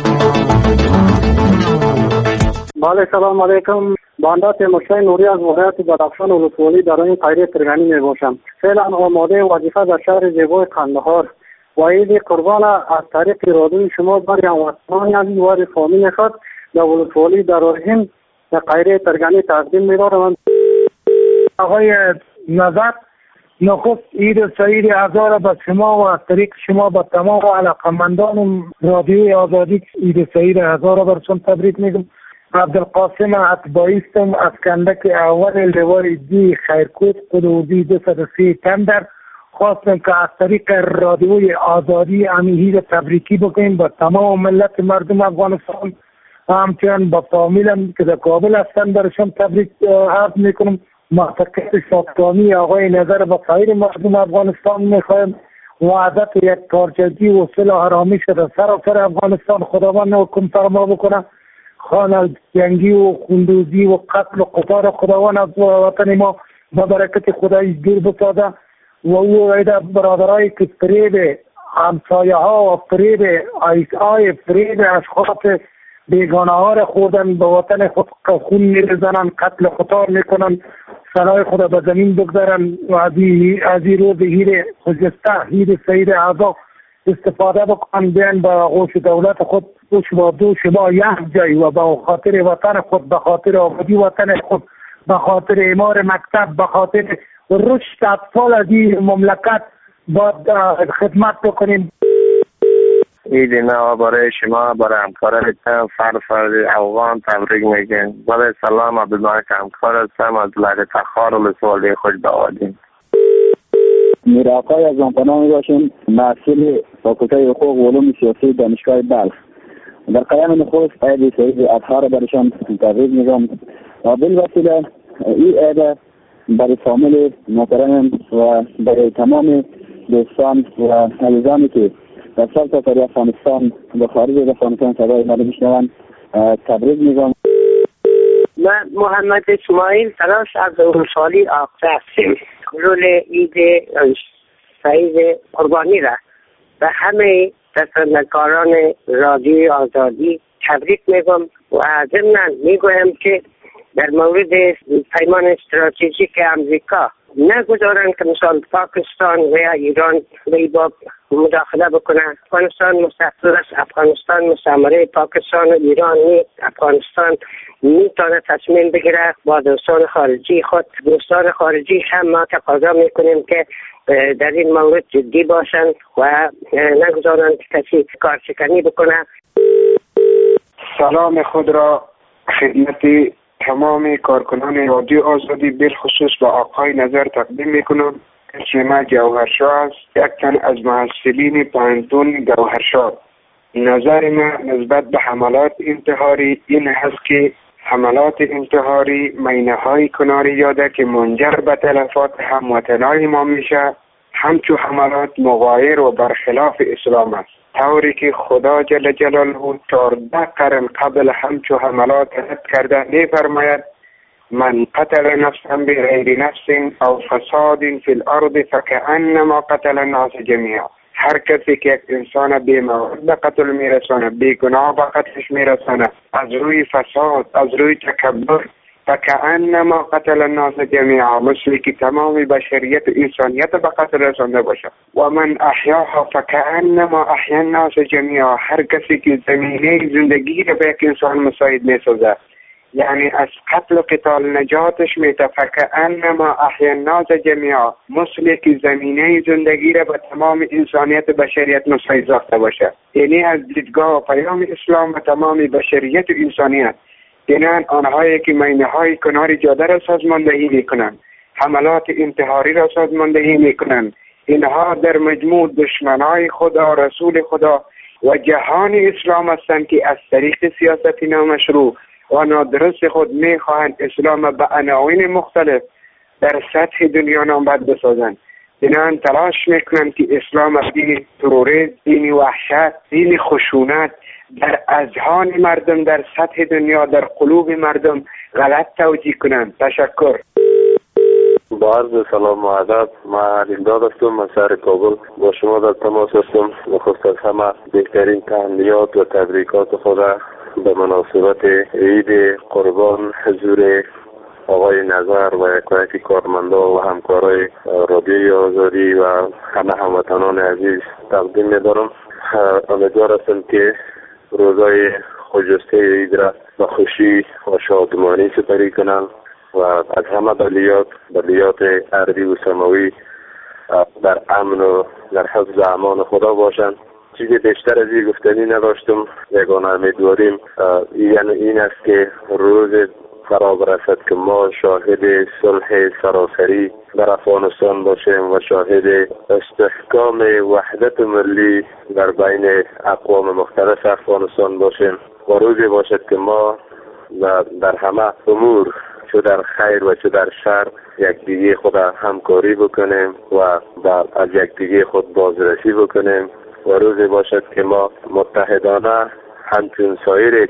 بله سلام علیکم. بنده تیمورشاه نوری از ولایت بدخشان ولسوالی در این قریه ترگانی می باشم. فعلا آماده وظیفه در شهر زیبای قندهار و عید قربان از طریق رادیوی شما برای هموطنان عزیز و رفاقی خود در ولسوالی در هند در قریه ترگانی تقدیم می دارم. آقای نظر نخست عید سعید هزار به شما و از طریق شما به تمام علاقمندان رادیوی آزادی عید سعید هزار برشون تبریک میگم. عبدالقاسم اتباعی استم از کندک اول لوار دی خیرکوت قدودی 203 تندر. خواستم که از طریق رادیوی آزادی امیهی تبریکی بکنیم به تمام ملت مردم افغانستان، همچنین با فامیلم که در کابل هستن برشان تبریک عرض میکنم. موفقیت شادکامی آقای نظر با سایر مردم افغانستان میخوایم. وعدت یک کارچگی و صلح آرامش در سراسر افغانستان خداوند حکم فرما بکنه. خانه جنگی و خندوزی و قتل و قتال خداوند از وطن ما با برکت خدای دور بسازه و او ایده برادرایی که فریب همسایه ها و فریب آیسای فریب اشخاص بیگانه ها را خوردن به وطن خود خون میرزنن، قتل قتال میکنن، سرای خدا به زمین بگذارن و از این روز هیر خجسته هیر سید اعضا استفاده بکنن، بیان به آغوش دولت خود دوش با دوش با یک جای و به خاطر وطن خود، به خاطر آبادی وطن خود، به خاطر اعمار مکتب، به خاطر رشد اطفال از این مملکت باید خدمت بکنیم. عید نو برای شما، برای همکارانتان فرد افغان تبریک میگن. برای سلام عبدالمالک همکار هستم از ولایت تخار ولسوالی خوش دعادین. میرآقای از آنپناه می باشیم، محصول فاکولته حقوق و علوم سیاسی دانشگاه بلخ. در قیام نخست عید سعید اضحی را برشان تبریک میگم و بالوسیله این عید برای فامیل محترم و برای تمام دوستان و عزیزانی که در سرتاسر افغانستان و خارج افغانستان صدای ما را میشنوند تبریک میگم. من محمد اسماعیل تلاش از ولسوالی آقا هستیم. رول عید سعید قربانی را به همه دستندرکاران رادیوی آزادی تبریک میگم و ضمناً میگویم که در مورد پیمان استراتژیک امریکا نگذارند که مثلا پاکستان و یا ایران به باب مداخله بکنه. افغانستان مستقل است، افغانستان مستعمره پاکستان و ایران نیست. افغانستان میتونه تصمیم بگیره با دوستان خارجی خود. دوستان خارجی هم ما تقاضا میکنیم که در این مورد جدی باشند و نگذارند کسی کارشکنی بکنه. سلام خود را خدمت تمام کارکنان رادیو آزادی بالخصوص با آقای نظر تقدیم میکنم. اسم جوهرشاه است، یک تن از محصلین پانتون جوهرشاه. نظر من نسبت به حملات انتحاری این هست که حملات انتحاری مینه‌های کناری یاده که منجر به تلفات هموطنان ما میشه، همچو حملات مغایر و برخلاف اسلام است، طوری که خدا جل جلاله 14 قرن قبل همچو حملات رد کرده می‌فرماید من قتل نفسا بغیر نفس او فساد فی الارض فکأنما قتل الناس جمیعا. هر کسی که یک انسان بی‌مواد به قتل میرسانه، بیگناه به قتلش میرسانه، از روی فساد، از روی تکبر، فکأنما قتل الناس جمیعا، مثل که تمام بشریت و انسانیت به قتل رسانده باشه. و من احیاها فکأنما احیا الناس جمیعا، هر کسی که زمینه زندگی را به یک انسان مساعد میسازه، یعنی از قتل و قتال نجاتش میده. فکأنما احیا الناس جمیعا، مثل که زمینه زندگی را به تمام انسانیت بشریت مساعد ساخته باشه. یعنی از دیدگاه و پیام اسلام و تمام بشریت و انسانیت، یعنی آنهایی که مینه‌های کنار جاده را سازماندهی میکنند، حملات انتحاری را سازماندهی میکنند، اینها در مجموع دشمنای خدا، رسول خدا و جهان اسلام هستند که از طریق سیاست نامشروع و نادرست خود میخواهند اسلام به عناوین مختلف در سطح دنیا نامبد بسازند. اینان تلاش میکنند که اسلام از دین تروریسم، دین وحشت، دین خشونت در اذهان مردم، در سطح دنیا، در قلوب مردم غلط توجیه کنند. تشکر. با عرض سلام و ادب، من علیمداد هستم، من شهر کابل با شما در تماس هستم. نخست از همه بهترین تهنیات و تبریکات خود به مناسبت عید قربان حضور آقای نظر و یکایک کارمندا و همکارای رادیوی آزادی و همه هموطنان عزیز تقدیم می‌دارم. امیدوار هستم که روزای خجسته عید را با خوشی و شادمانی سپری کنند و از همه بلیات ارضی و سماوی در امن و در حفظ امان خدا باشند. چیزی بیشتر از این گفتنی نداشتم. یگانه امیدواریم یعنی این است که روز فرا برسد که ما شاهد صلح سراسری در افغانستان باشیم و شاهد استحکام وحدت ملی در بین اقوام مختلف افغانستان باشیم و روزی باشد که ما در همه امور چه در خیر و چه در شر یکدیگه خود همکاری بکنیم و از یکدیگه خود بازرسی بکنیم و روزی باشد که ما متحدانه همچون سایر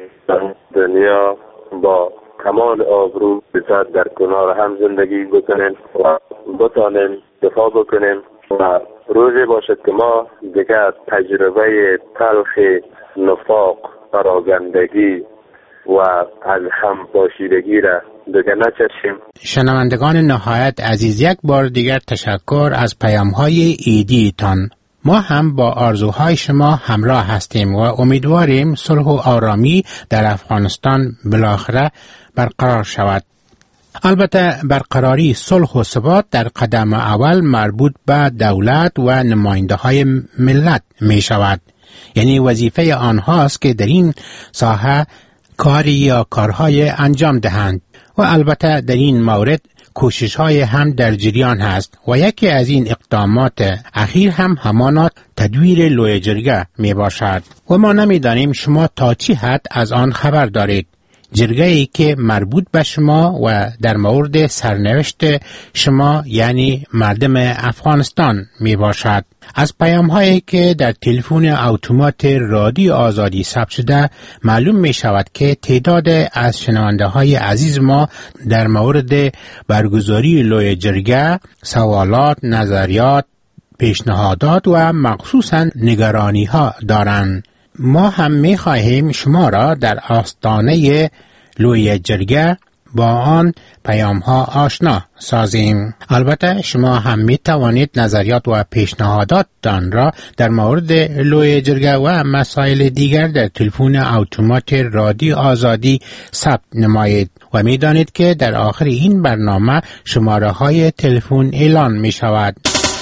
دنیا با کمال آبرو عزت در کنار هم زندگی بکنیم و بتانیم دفاع بکنیم و روزی باشد که ما دیگر تجربه تلخ نفاق، پراگندگی و از هم پاشیدگی را دیگر نچشیم. شنوندگان نهایت عزیز، یک بار دیگر تشکر از پیام‌های عیدیتان. ما هم با آرزوهای شما همراه هستیم و امیدواریم صلح و آرامی در افغانستان بالاخره برقرار شود. البته برقراری صلح و ثبات در قدم اول مربوط به دولت و نماینده های ملت می شود. یعنی وظیفه آنهاست که در این ساحه کاری یا کارهای انجام دهند و البته در این مورد کوشش های هم در جریان هست و یکی از این اقدامات اخیر هم همانا تدویر لوی جرگه می باشد و ما نمیدانیم شما تا چی حد از آن خبر دارید. جرگه ای که مربوط به شما و در مورد سرنوشت شما یعنی مردم افغانستان می باشد. از پیام هایی که در تلفن اتومات رادیو آزادی ثبت شده معلوم می شود که تعداد از شنونده های عزیز ما در مورد برگزاری لوی جرگه سوالات، نظریات، پیشنهادات و مخصوصا نگرانی ها دارند. ما هم می خواهیم شما را در آستانه لوی جرگه با آن پیام ها آشنا سازیم. البته شما هم می توانید نظریات و پیشنهاداتتان را در مورد لوی جرگه و مسائل دیگر در تلفن اتومات رادیو آزادی ثبت نمایید و می دانید که در آخر این برنامه شماره های تلفن اعلان می شود.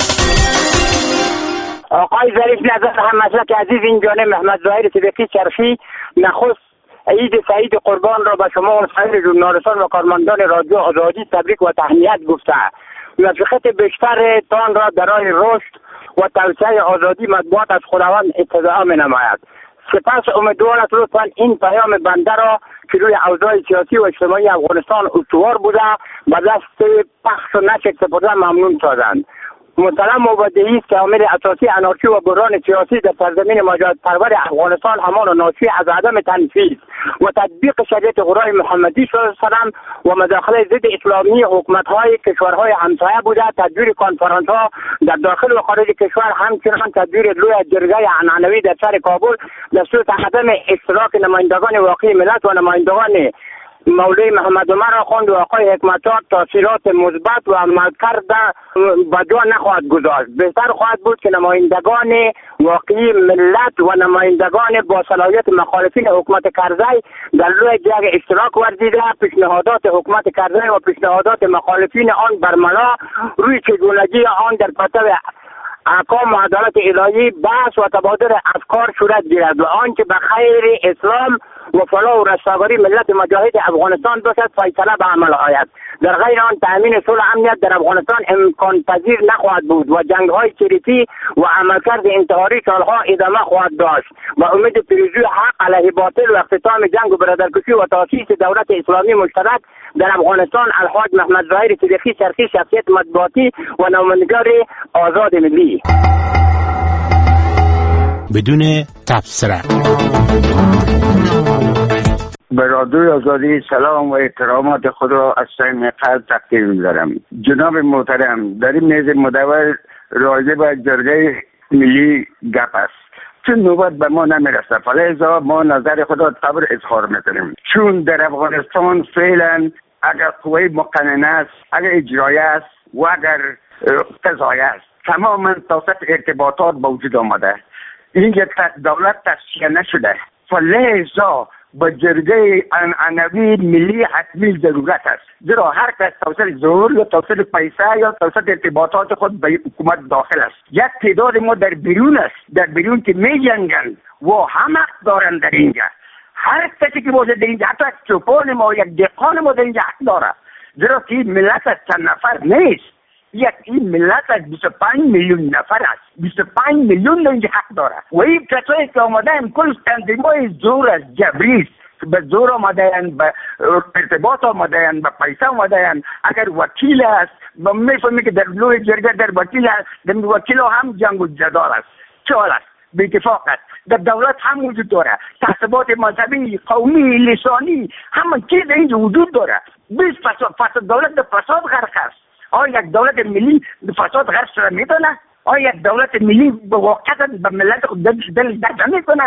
آقای ظریف نظر هم مسلک عزیز این جانب محمد ظاهر صدیقی چرخی نخست عید سعید قربان را به شما و سایر ژورنالیستان و کارمندان رادیو آزادی تبریک و تهنیت گفته مشقت بیشتر تان را در راه رشد و توسعه آزادی مطبوعات از خداوند استدعا می نماید. سپس امیدوار است لطفا این پیام بنده را که روی اوضاع سیاسی و اجتماعی افغانستان استوار بوده به دست پخش و نشر سپردن ممنون سازند. مسلم مبادی است که عامل اساسی انارشی و بحران سیاسی در سرزمین مجاهد پرور افغانستان همان ناشی از عدم تنفیذ و تطبیق شریعت قرآن محمدی صلی الله علیه و سلم و مداخله ضد اسلامی حکومت‌های کشورهای همسایه بوده. تدبیر کنفرانس‌ها در داخل و خارج کشور، همچنین تدبیر لوی جرگه عنعنوی در شهر کابل در صورت عدم اشتراک نمایندگان واقعی ملت و نمایندگان مولوی محمد عمر آخوند و آقای حکمت‌زاد تاثیرات مثبت و عملکرد به جا نخواهد گذاشت. بهتر خواهد بود که نمایندگان واقعی ملت و نمایندگان با صلاحیت مخالفین حکومت کرزی در روی جنگ اشتراک ورزیده. پیشنهادات حکومت کرزی و پیشنهادات مخالفین آن برملا روی چگونگی آن در پرتو احکام و عدالت الهی بحث و تبادل افکار صورت گیرد و آنچه به خیر اسلام و فلاح و رستگاری ملت مجاهد افغانستان باشد فیصله به عمل آید. در غیر آن تامین صلح امنیت در افغانستان امکان پذیر نخواهد بود و جنگ‌های چریکی و عملکرد انتحاری سالها ادامه خواهد داشت و امید پیروزی حق علیه باطل و اختتام جنگ و برادرکشی و تأسیس دولت اسلامی مشترک در افغانستان. الحاج محمد ظاهر صدیقی چرخی، شخصیت مطبوعاتی و نمایندگار آزاد ملی. بدون تبصره. به به رادیوی آزادی سلام و احترامات خود را از صمیم قلب تقدیم می‌دارم. جناب محترم، در این میز مدور راجع به جرگه ملی گپ است، چون نوبت به ما نمیرسه، فلذا ما نظر خود را طبع اظهار میکنیم. چون در افغانستان فعلا اگر قوه مقننه است، اگر اجرایی است و اگر قضایی است، تماما توسط ارتباطات به وجود آمده. اینجا دولت تصفیه نشده، فلذا با جرگه عنعنوی ملی حتمی ضرورت است، زیرا هر کس توسط ظهور یا توسط پیسه یا توسط ارتباطات خود به حکومت داخل است. یک تعداد ما در بیرون است، در بیرون که می جنگند و هم حق دارند در اینجا. هر کسی که باشه در اینجا، حتی چوپان ما یک دهقان ما در اینجا حق داره، زیرا که این ملت از چند نفر نیست، این ملت از 25 میلیون نفر است. 25 میلیون اینجا حق داره و این کسایی که آمدن کل تنظیم‌های زور از جبری به زور آمدن، به ارتباط آمدن، به پیسه آمدن. اگر وکیل است میفهمی که در لوی جرگه در وکیل است، در وکیل هم جنگ و جدال است، چال است، به اتفاق است. در دولت هم وجود داره، تعصبات مذهبی، قومی، لسانی، همه چیز اینجا وجود داره. فساد دولت در فساد غرق است. آیا یک دولت ملی فساد غرق شده میتونه؟ آیا یک دولت ملی به واقعیت به ملت خود دل درد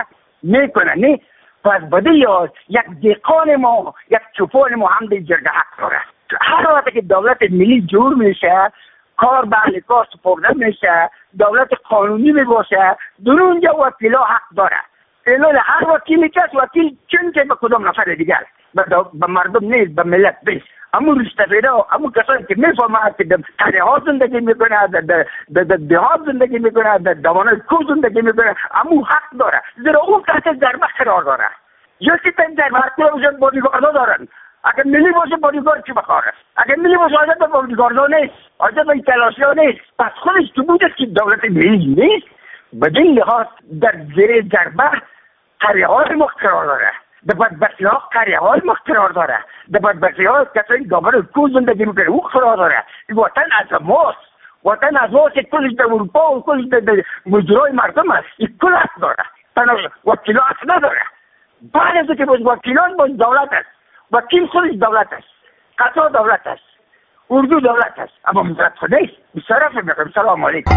میکنه؟ نه. پس بده یاد یک دهقان ما، یک چوپان ما هم در جرگه حق داره. هر وقت که دولت ملی جور میشه، کار به اهل کار سپرده میشه، دولت قانونی میباشه، در اونجا وکیلا حق داره. الان هر وکیلی کس وکیل چون که به کدام نفر دیگر به مردم نیست، به ملت نیست. امو رشتفیده و امو کسانی که میفهمه که در قریه ها زندگی میکنه، در دهات زندگی میکنه، در دوانه کو زندگی میکنه، امو حق داره، زیرا اون تحت ضربه قرار داره. یا که تن ضربه باشه بادیگاردا دارن. اگر ملی باشه بادیگارد چی بخواره؟ اگر ملی باشه حاجت به بادیگاردا نیست، حاجت به تلاشی ها نیست. پس خودش تو بوده که دولت ملی نیست، بدین لحاظ در زیر ضربه قریه های ما قرار داره، در بدبختی ها قریه های ما قرار داره، در بدبختی ها کسایی دامن کو زندگی میکنه او قرار داره. این وطن از ماست، وطن از ماست، کلش در اروپا و کلش در مجرای مردم است. این کل حق داره، تنها وکیلا حق نداره. بعد از که وکیلان باز دولت است، وکیل خودش دولت است، قطع دولت است، اردو دولت است، اما مدرد خود نیست. بسرف میکنم. سلام علیکم.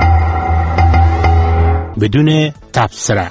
بدون تبصره.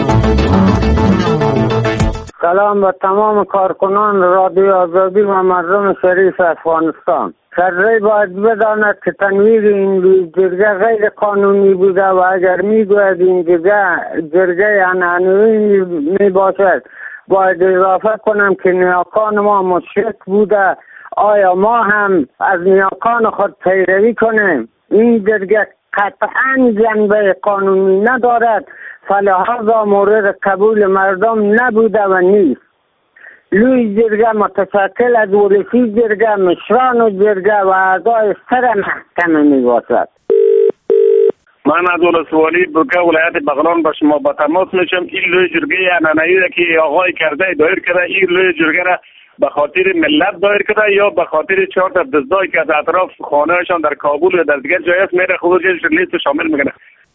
سلام به تمام کارکنان رادیو آزادی و مردم شریف افغانستان. سرزی باید بداند که تنویر این جرگه غیر قانونی بوده و اگر میگوید این جرگه عنعنوی می باشد، باید اضافه کنم که نیاکان ما مشرک بوده. آیا ما هم از نیاکان خود پیروی کنیم؟ این جرگه قطعا جنبه قانونی ندارد، فلهذا مورد قبول مردم نبوده و نیست. لوی جرگه متشکل از ولسی جرگه، مشران و جرگه و اعضای سر محکمه می باشد. من از ولسوالی برکه ولایت بغلان با شما با تماس میشم. این لوی جرگه عنعنوی که آقای کرده دایر کرده، این لوی جرگه را به خاطر ملت دایر کرده یا به خاطر 4 تا دزدایی که از اطراف خانهشان در کابل یا در دیگر جای است میره خودش لیست شامل میکنه.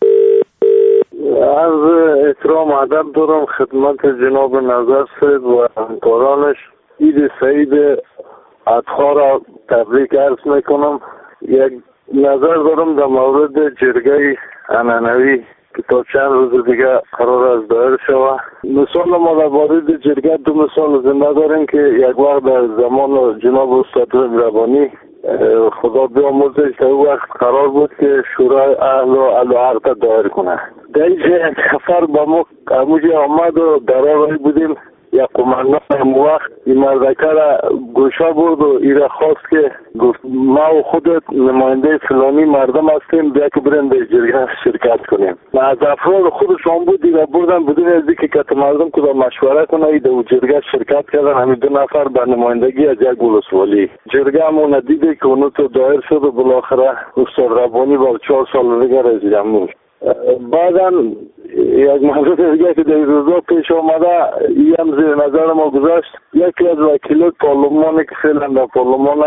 از احترام ادب دارم خدمت جناب نظر صاحب و همکارانش. عید سعید اضحی را تبریک عرض میکنم. یک نظر دارم در مورد جرگه عنعنوی که تا چند روز دیگه قرار است دایر شود. مثال ما در مورد جرگه 2 مثال زنده داریم که یک وقت در زمان جناب استاد ربانی خدا بیامرزش در وقت قرار بود که شورای اهل و عقد دایر کنه. در اینجا یک نفر با ما اموجه آمد و در آقای بودیم، یک قماندان هم وقت این مردکه را گوشا بود و این را خواست که گفت ما و خودت نماینده فلانی مردم هستیم، بیا که بریم در جرگه شرکت کنیم. و از افراد خودشان بود این را بردن بدون از اینکه کت مردم کدا مشوره کنه این در جرگه شرکت کردن. همین 2 نفر به نمایندگی از یک ولسوالی. جرگه همون دیده که اونو تو دایر شد و بالاخره استاد ربانی با 4 سال دیگر رئیس جمهور. بعدا یک موضوع دیگه که در روزا پیش آمده این هم زیر نظر ما گذاشت. یکی از وکیلات پارلمانی که فعلا در پارلمان است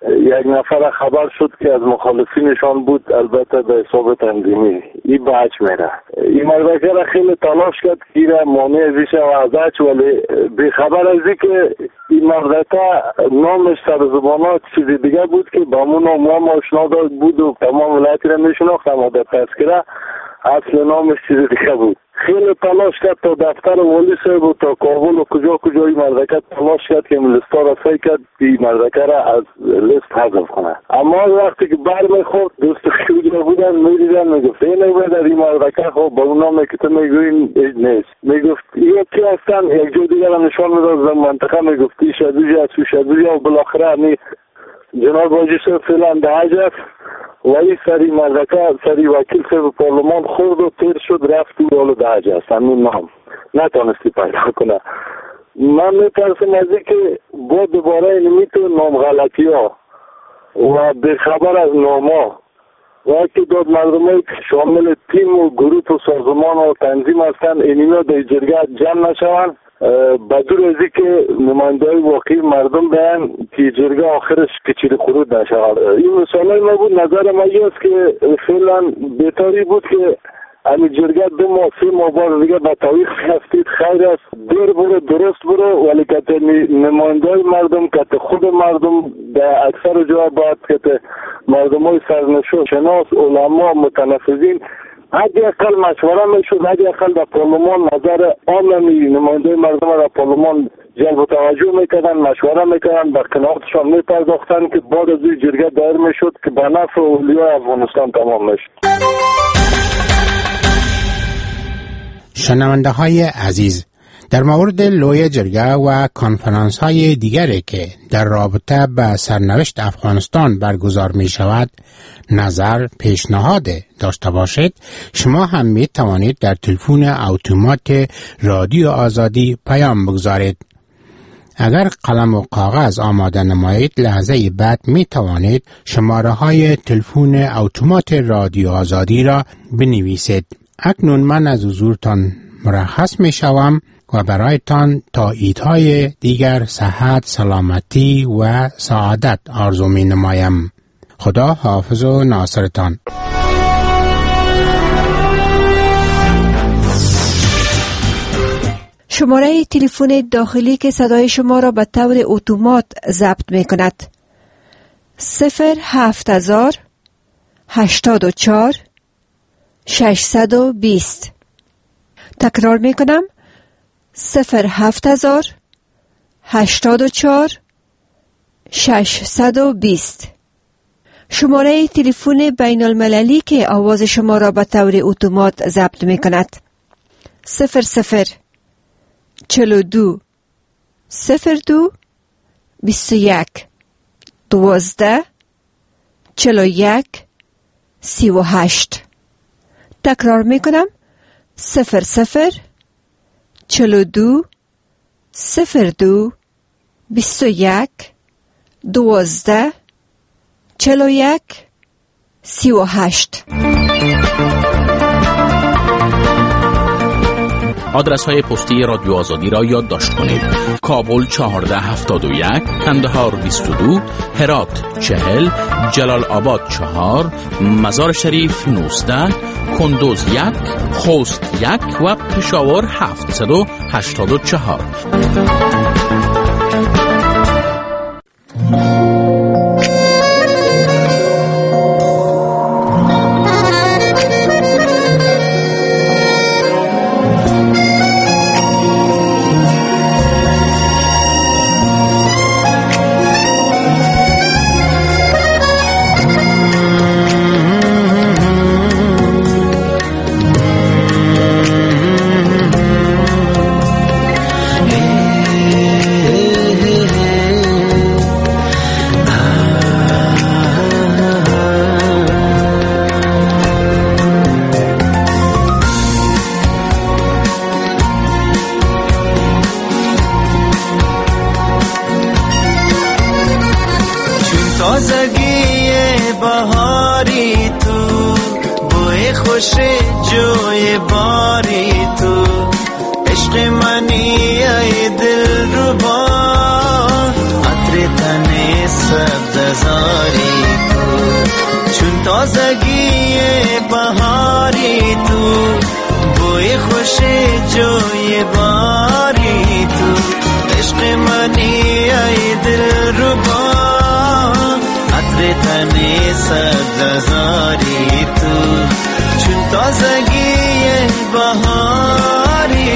یک نفر خبر شد که از مخالفینشان بود، البته به حساب تنظیمی این بچ میره. این مردکه را خیلی تلاش کرد که را مانع بشه و ازش، ولی بیخبر از این که این مردکه نامش سر زبانات چیزی دیگه بود که با همون نام آشنا بود و تمام ولایتی را میشناخت، اما در تذکره اصل نامش چیز دیگه بود. خیلی تلاش کرد تا دفتر والی صاحب و تا کابل و کجا این مردکه تلاش کرد که لیستا را صحیح کرد این مردکه را از لیست حذف کنه. اما وقتی که برمیخورد دوست خیلی بودن میدیدن میگفت این باید در این مردکه خب با اون نامی که تو میگوین نیست. میگفت این کی هستن؟ یک جو دیگر را نشان میداد در منطقه، میگفت این شدوجی از شدوجی و بالاخره همی جناب واجی صاحب فعلا در حج است و این سری مردکه سری وکیل صاحب پارلمان خورد و تیر شد رفت و رول در حج است. همین نام نتانستی پیدا کنه. من میترسم از این که با دوباره اینمی تو نام غلطی ها و بخبر از ناما و که داد مردمه که شامل تیم و گروه و سازمان و تنظیم هستن اینمی ها در جرگه جمع نشوند بدور ازی که نماینده‌های واقعی مردم بیان که جرگه آخرش کچیری خروج نشود. این مثالای ما بود. نظر ما این است که فعلا بهتری بود که همین جرگه 2 ماه 3 ماه بعد دیگه به تاریخ هستید خیر است، دیر برو درست برو، ولی که نماینده‌های مردم که خود مردم در اکثر جا باید که مردمای سرنشو شناس علما متنفذین حداقل مشوره میشد، حداقل در پارلمان نظر عامی نماینده مردم را پارلمان جلب توجه میکردن، مشوره میکردن، به قناعتشان میپرداختن که بعد از این جرگه دایر میشد که به نفع اولیای افغانستان تمام میشد. شنونده های عزیز، در مورد لوی جرگه و کنفرانس های دیگری که در رابطه به سرنوشت افغانستان برگزار می شود نظر پیشنهاد داشته باشید، شما هم می توانید در تلفن اتومات رادیو آزادی پیام بگذارید. اگر قلم و کاغذ آماده نمایید لحظه بعد می توانید شماره های تلفن اتومات رادیو آزادی را بنویسید. اکنون من از حضورتان مرخص می شوم و برایتان تا عیدهای دیگر صحت، سلامتی و سعادت آرزو می نمایم. خدا حافظ و ناصرتان. شماره تلفن داخلی که صدای شما را به طور اتومات ضبط می کند 07000 84 620. تکرار می کنم 07000 84 620. شماره تلفن بین المللی که آواز شما را به طور اتومات ضبط می کند 00 42 02 21 12 41 38. تکرار می کنم 00 42 02 21 12 41 38. آدرس های پستی رادیو آزادی را یادداشت کنید. کابل 1471، کندهار 22، هرات 40، جلال آباد 4، مزار شریف 19، کندوز 1، خوست 1 و پشاور 784. تازگی بهاری تو، بوی خوش جوی باری تو، عشق منی ای دل ربا، عطر تن سبز تنی سبزاری تو چون تازگی بهاری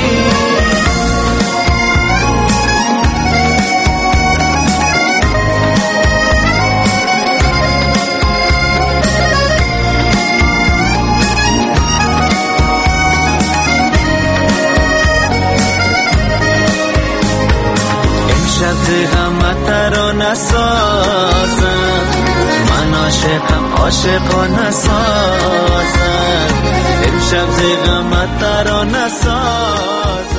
امشب غم ترانه سازم من عاشقانه سازم امشب غم ترانه سازم